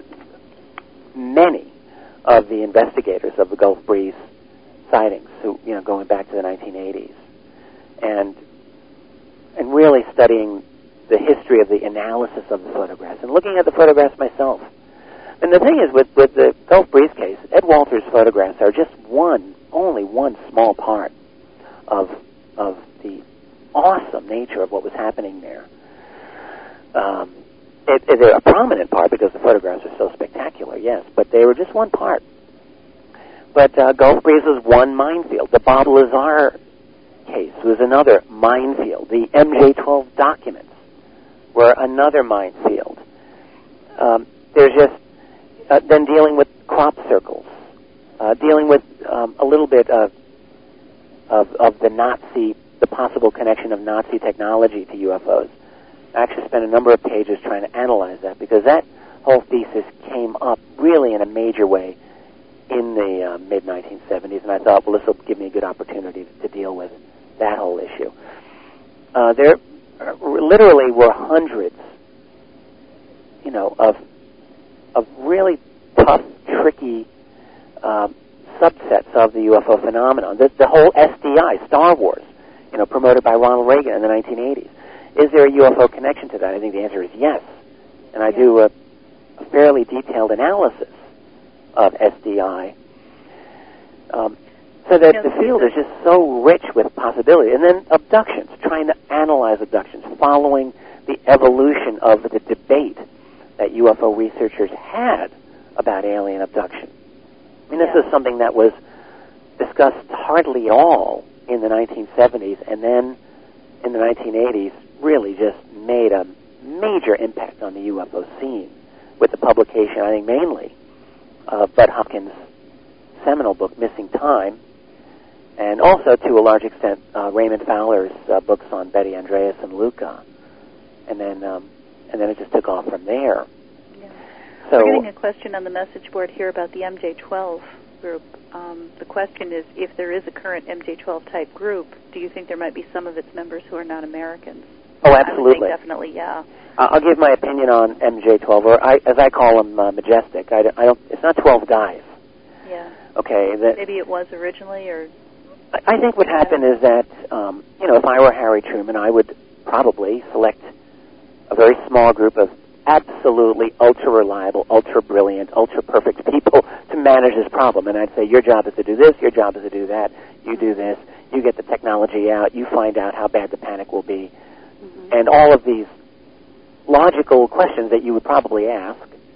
many of the investigators of the Gulf Breeze sightings, who, you know, going back to the nineteen eighties, and and really studying the history of the analysis of the photographs and looking at the photographs myself. And the thing is, with, with the Gulf Breeze case, Ed Walters' photographs are just one, only one small part of of the awesome nature of what was happening there. Um, it, it, they're a prominent part because the photographs are so spectacular, yes, but they were just one part. But uh, Gulf Breeze was one minefield. The Bob Lazar case was another minefield. The M J twelve documents were another minefield. Um, there's just uh, then dealing with crop circles, uh, dealing with um, a little bit of, of of the Nazi, the possible connection of Nazi technology to U F Os. I actually spent a number of pages trying to analyze that, because that whole thesis came up really in a major way in the uh, mid nineteen seventies, and I thought, well, this will give me a good opportunity to deal with that whole issue. Uh, there literally were hundreds, you know, of of really tough, tricky um, subsets of the U F O phenomenon. The, the whole S D I, Star Wars, you know, promoted by Ronald Reagan in the nineteen eighties. Is there a U F O connection to that? I think the answer is yes. And I
yeah.
do a, a fairly detailed analysis of S D I. Um, so that the field is just so rich with possibility. And then abductions, trying to analyze abductions, following the evolution of the debate that U F O researchers had about alien abduction. I mean,
yeah.
this is something that was discussed hardly at all in the nineteen seventies, and then in the nineteen eighties really just made a major impact on the U F O scene with the publication, I think mainly, of Bud Hopkins' seminal book, Missing Time, and also, to a large extent, uh, Raymond Fowler's uh, books on Betty Andreas and Luca. And then um, and then it just took off from there.
Yeah.
So,
we're getting a question on the message board here about the M J twelve group. Um, the question is, if there is a current M J twelve type group, do you think there might be some of its members who are not Americans?
Oh, absolutely.
I would think definitely, yeah.
Uh, I'll give my opinion on M J twelve, or I, as I call them, uh, Majestic. I, I don't. It's not twelve guys.
Yeah.
Okay. That,
Maybe it was originally, or.
I, I think what happened is that, um, you know, if I were Harry Truman, I would probably select a very small group of absolutely ultra-reliable, ultra-brilliant, ultra-perfect people to manage this problem. And I'd say, your job is to do this, your job is to do that, you do this, you get the technology out, you find out how bad the panic will be. Mm-hmm. And all of these logical questions that you would probably ask,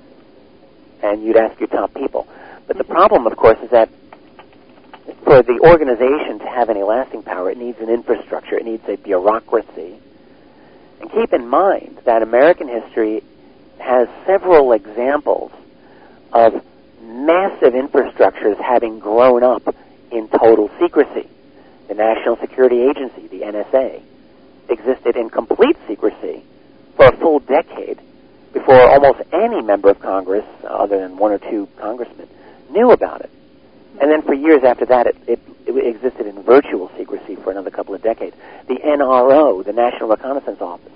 and you'd ask your top people. But the problem, of course, is that for the organization to have any lasting power, it needs an infrastructure, it needs a bureaucracy. And keep in mind that American history has several examples of massive infrastructures having grown up in total secrecy. The National Security Agency, the N S A, existed in complete secrecy for a full decade before almost any member of Congress, other than one or two congressmen, knew about it. And then for years after that, it, it, it existed in virtual secrecy for another couple of decades. The N R O, the National Reconnaissance Office,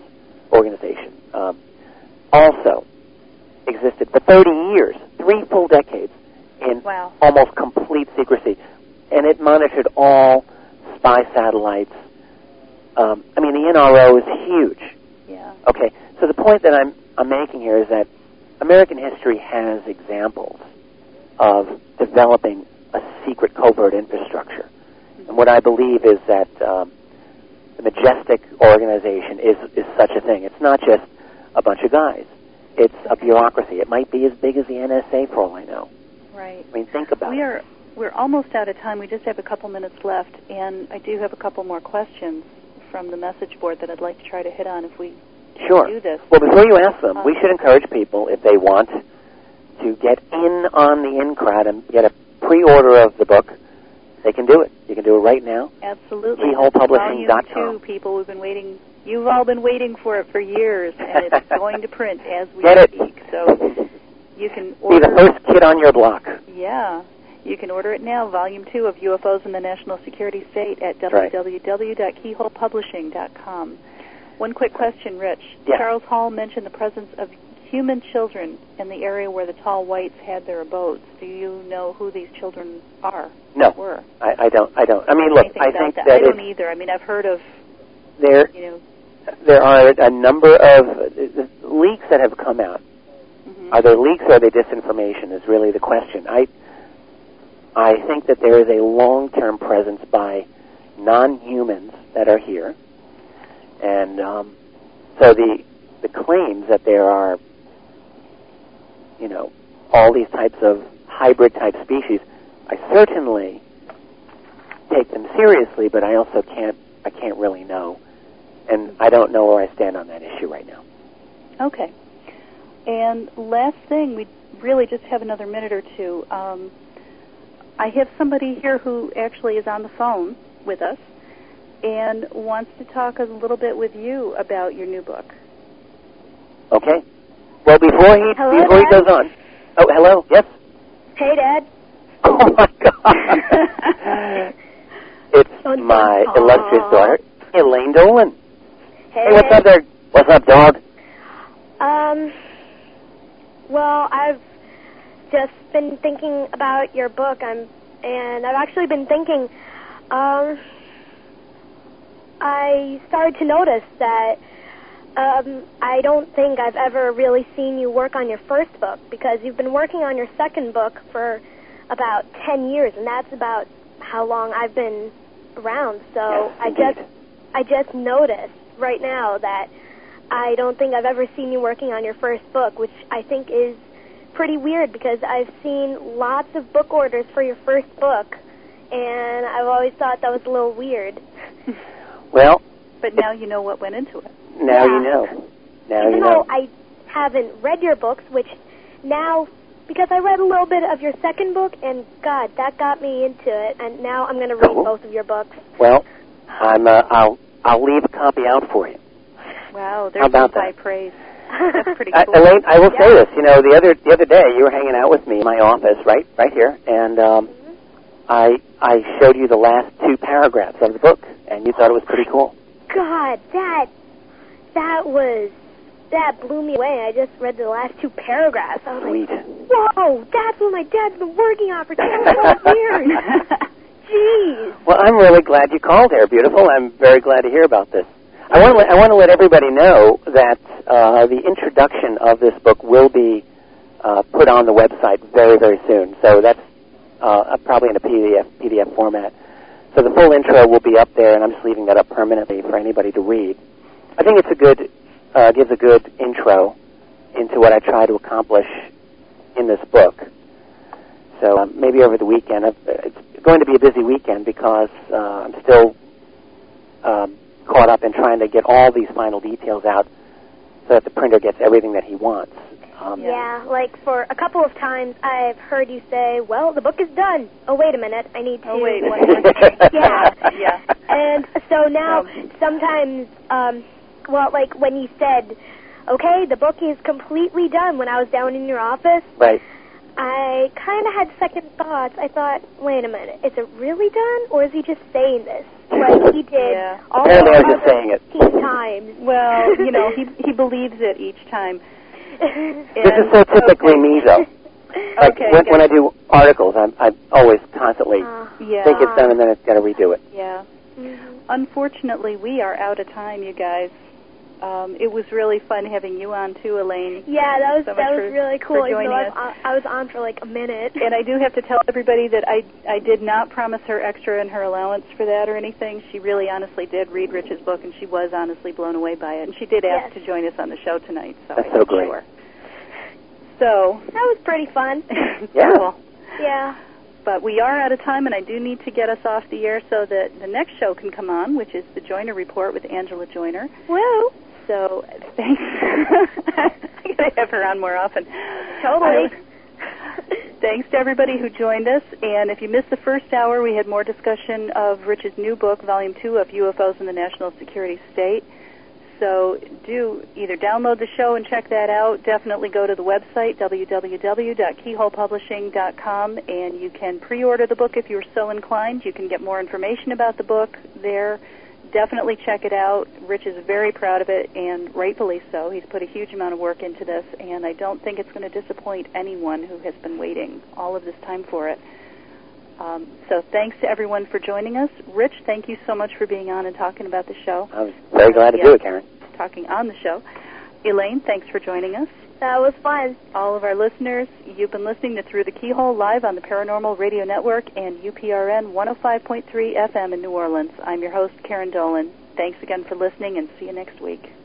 organization, um, also existed for thirty years, three full decades, in
wow.
almost complete secrecy. And it monitored all spy satellites. Um, I mean, the N R O is huge.
Yeah.
Okay, so the point that I'm, I'm making here is that American history has examples of developing a secret covert infrastructure. Mm-hmm. And what I believe is that um, the Majestic organization is, is such a thing. It's not just a bunch of guys. It's a bureaucracy. It might be as big as the N S A for all I know.
Right.
I mean, think about
we
it.
Are, we're almost out of time. We just have a couple minutes left, and I do have a couple more questions from the message board that I'd like to try to hit on if we
Sure.
do this.
Well, before you ask them,
Um,
we should encourage people, if they want, to get in on the in crowd and get a pre-order of the book. They can do it. You can do it right now.
Absolutely.
keyhole publishing dot com.
Volume two, people, we've been waiting. You've all been waiting for it for years, and it's going to print as we
Get it.
speak. So you can
Be
order.
the first kid on your block.
Yeah. You can order it now, Volume two of U F Os in the National Security State at
right.
w w w dot keyhole publishing dot com. One quick question, Rich.
Yes.
Charles Hall mentioned the presence of human children in the area where the tall whites had their abodes. Do you know who these children are?
No.
Were?
I, I don't. I don't. I mean, look,
Anything
I
about
think
that,
that
I don't
it's,
either. I mean, I've heard of,
there,
you know...
there are a number of uh, leaks that have come out.
Mm-hmm.
Are they leaks or are they disinformation is really the question. I I think that there is a long-term presence by non-humans that are here. And um, so the the claims that there are, you know, all these types of hybrid-type species, I certainly take them seriously, but I also can't I can't really know. And I don't know where I stand on that issue right now.
Okay. And last thing, we really just have another minute or two. Um, I have somebody here who actually is on the phone with us and wants to talk a little bit with you about your new book.
Okay. Well, before he
Hello,
before he
Dad?
goes on. Oh, hello. Yes.
Hey, Dad.
Oh my God. It's
Don't
my
talk.
illustrious daughter, Elaine Dolan.
Hey,
Hey, what's up there? What's up, dog?
Um, well, I've just been thinking about your book, I'm, and I've actually been thinking, um, I started to notice that um, I don't think I've ever really seen you work on your first book, because you've been working on your second book for about ten years, and that's about how long I've been around. So
Yes,
I
indeed.
just, I just noticed right now that I don't think I've ever seen you working on your first book, which I think is pretty weird, because I've seen lots of book orders for your first book, and I've always thought that was a little weird.
Well,
But now you know what went into it.
now
Yeah.
you know. Now
Even
you
though
know.
I haven't read your books, which now, because I read a little bit of your second book, and God, that got me into it, and now I'm going to read
Cool.
both of your books.
Well, I'm. Uh, I'll. I'll leave a copy out for you.
Wow,
How
there's
about
some high
that?
praise. That's pretty
Uh,
cool.
Elaine, I will
Yeah.
say this. You know, the other the other day you were hanging out with me in my office, right, right here, and um,
Mhm.
I I showed you the last two paragraphs of the book, and you thought it was pretty cool.
God, that, that was, that blew me away. I just read the last two paragraphs. I was
Sweet.
like, whoa, that's what my dad's been working on for twelve years. Jeez.
Well, I'm really glad you called here, beautiful. I'm very glad to hear about this. I want to let, I want to let everybody know that uh, the introduction of this book will be uh, put on the website very, very soon. So that's uh, probably in a P D F P D F format. So the full intro will be up there, and I'm just leaving that up permanently for anybody to read. I think it's a good uh, gives a good intro into what I try to accomplish in this book. So um, maybe over the weekend, uh, it's going to be a busy weekend because uh, I'm still um, caught up in trying to get all these final details out so that the printer gets everything that he wants. Um,
Yeah, like for a couple of times I've heard you say, well, the book is done. Oh, wait a minute, I need to...
Oh, wait, one more thing.
Yeah.
Yeah.
And so now
Um,
sometimes, um, well, like when you said, okay, the book is completely done when I was down in your office,
Right.
I kind of had second thoughts. I thought, wait a minute, is it really done, or is he just saying this? like he did
Yeah.
all
Apparently I
the
was just saying it.
fifteen times.
Well, you know, he he believes it each time.
This is so typically
okay.
me, though. Like
Okay,
when,
good.
when I do articles, I'm I always constantly
Uh,
Yeah.
think it's done and then it's got to redo it.
Yeah.
mhm.
Unfortunately, we are out of time, you guys. Um, it was really fun having you on too, Elaine.
Yeah, that was
so much
that was
for-
really
for
cool. Even
joining
though I
us.
was, on, I was on for like a minute.
And I do have to tell everybody that I I did not promise her extra in her allowance for that or anything. She really honestly did read Rich's book, and she was honestly blown away by it. And she did ask
Yes.
to join us on the show tonight. So
That's
I
so
made
great.
sure. So
That was pretty fun.
Yeah.
cool.
Yeah.
But we are out of time, and I do need to get us off the air so that the next show can come on, which is the Joyner Report with Angela Joyner.
Woo.
So thanks. I gotta have her on more often.
Totally.
Thanks to everybody who joined us. And if you missed the first hour, we had more discussion of Rich's new book, Volume Two of U F Os in the National Security State. So do either download the show and check that out. Definitely go to the website, w w w dot keyhole publishing dot com, and you can pre-order the book if you're so inclined. You can get more information about the book there. Definitely check it out. Rich is very proud of it, and rightfully so. He's put a huge amount of work into this, and I don't think it's going to disappoint anyone who has been waiting all of this time for it. Um, so thanks to everyone for joining us. Rich, thank you so much for being on and talking about the show.
I was very glad to
Yeah.
do it, Karen.
Talking on the show. Elaine, thanks for joining us.
That was fun.
All of our listeners, you've been listening to Through the Keyhole live on the Paranormal Radio Network and U P R N one oh five point three F M in New Orleans. I'm your host, Karen Dolan. Thanks again for listening, and see you next week.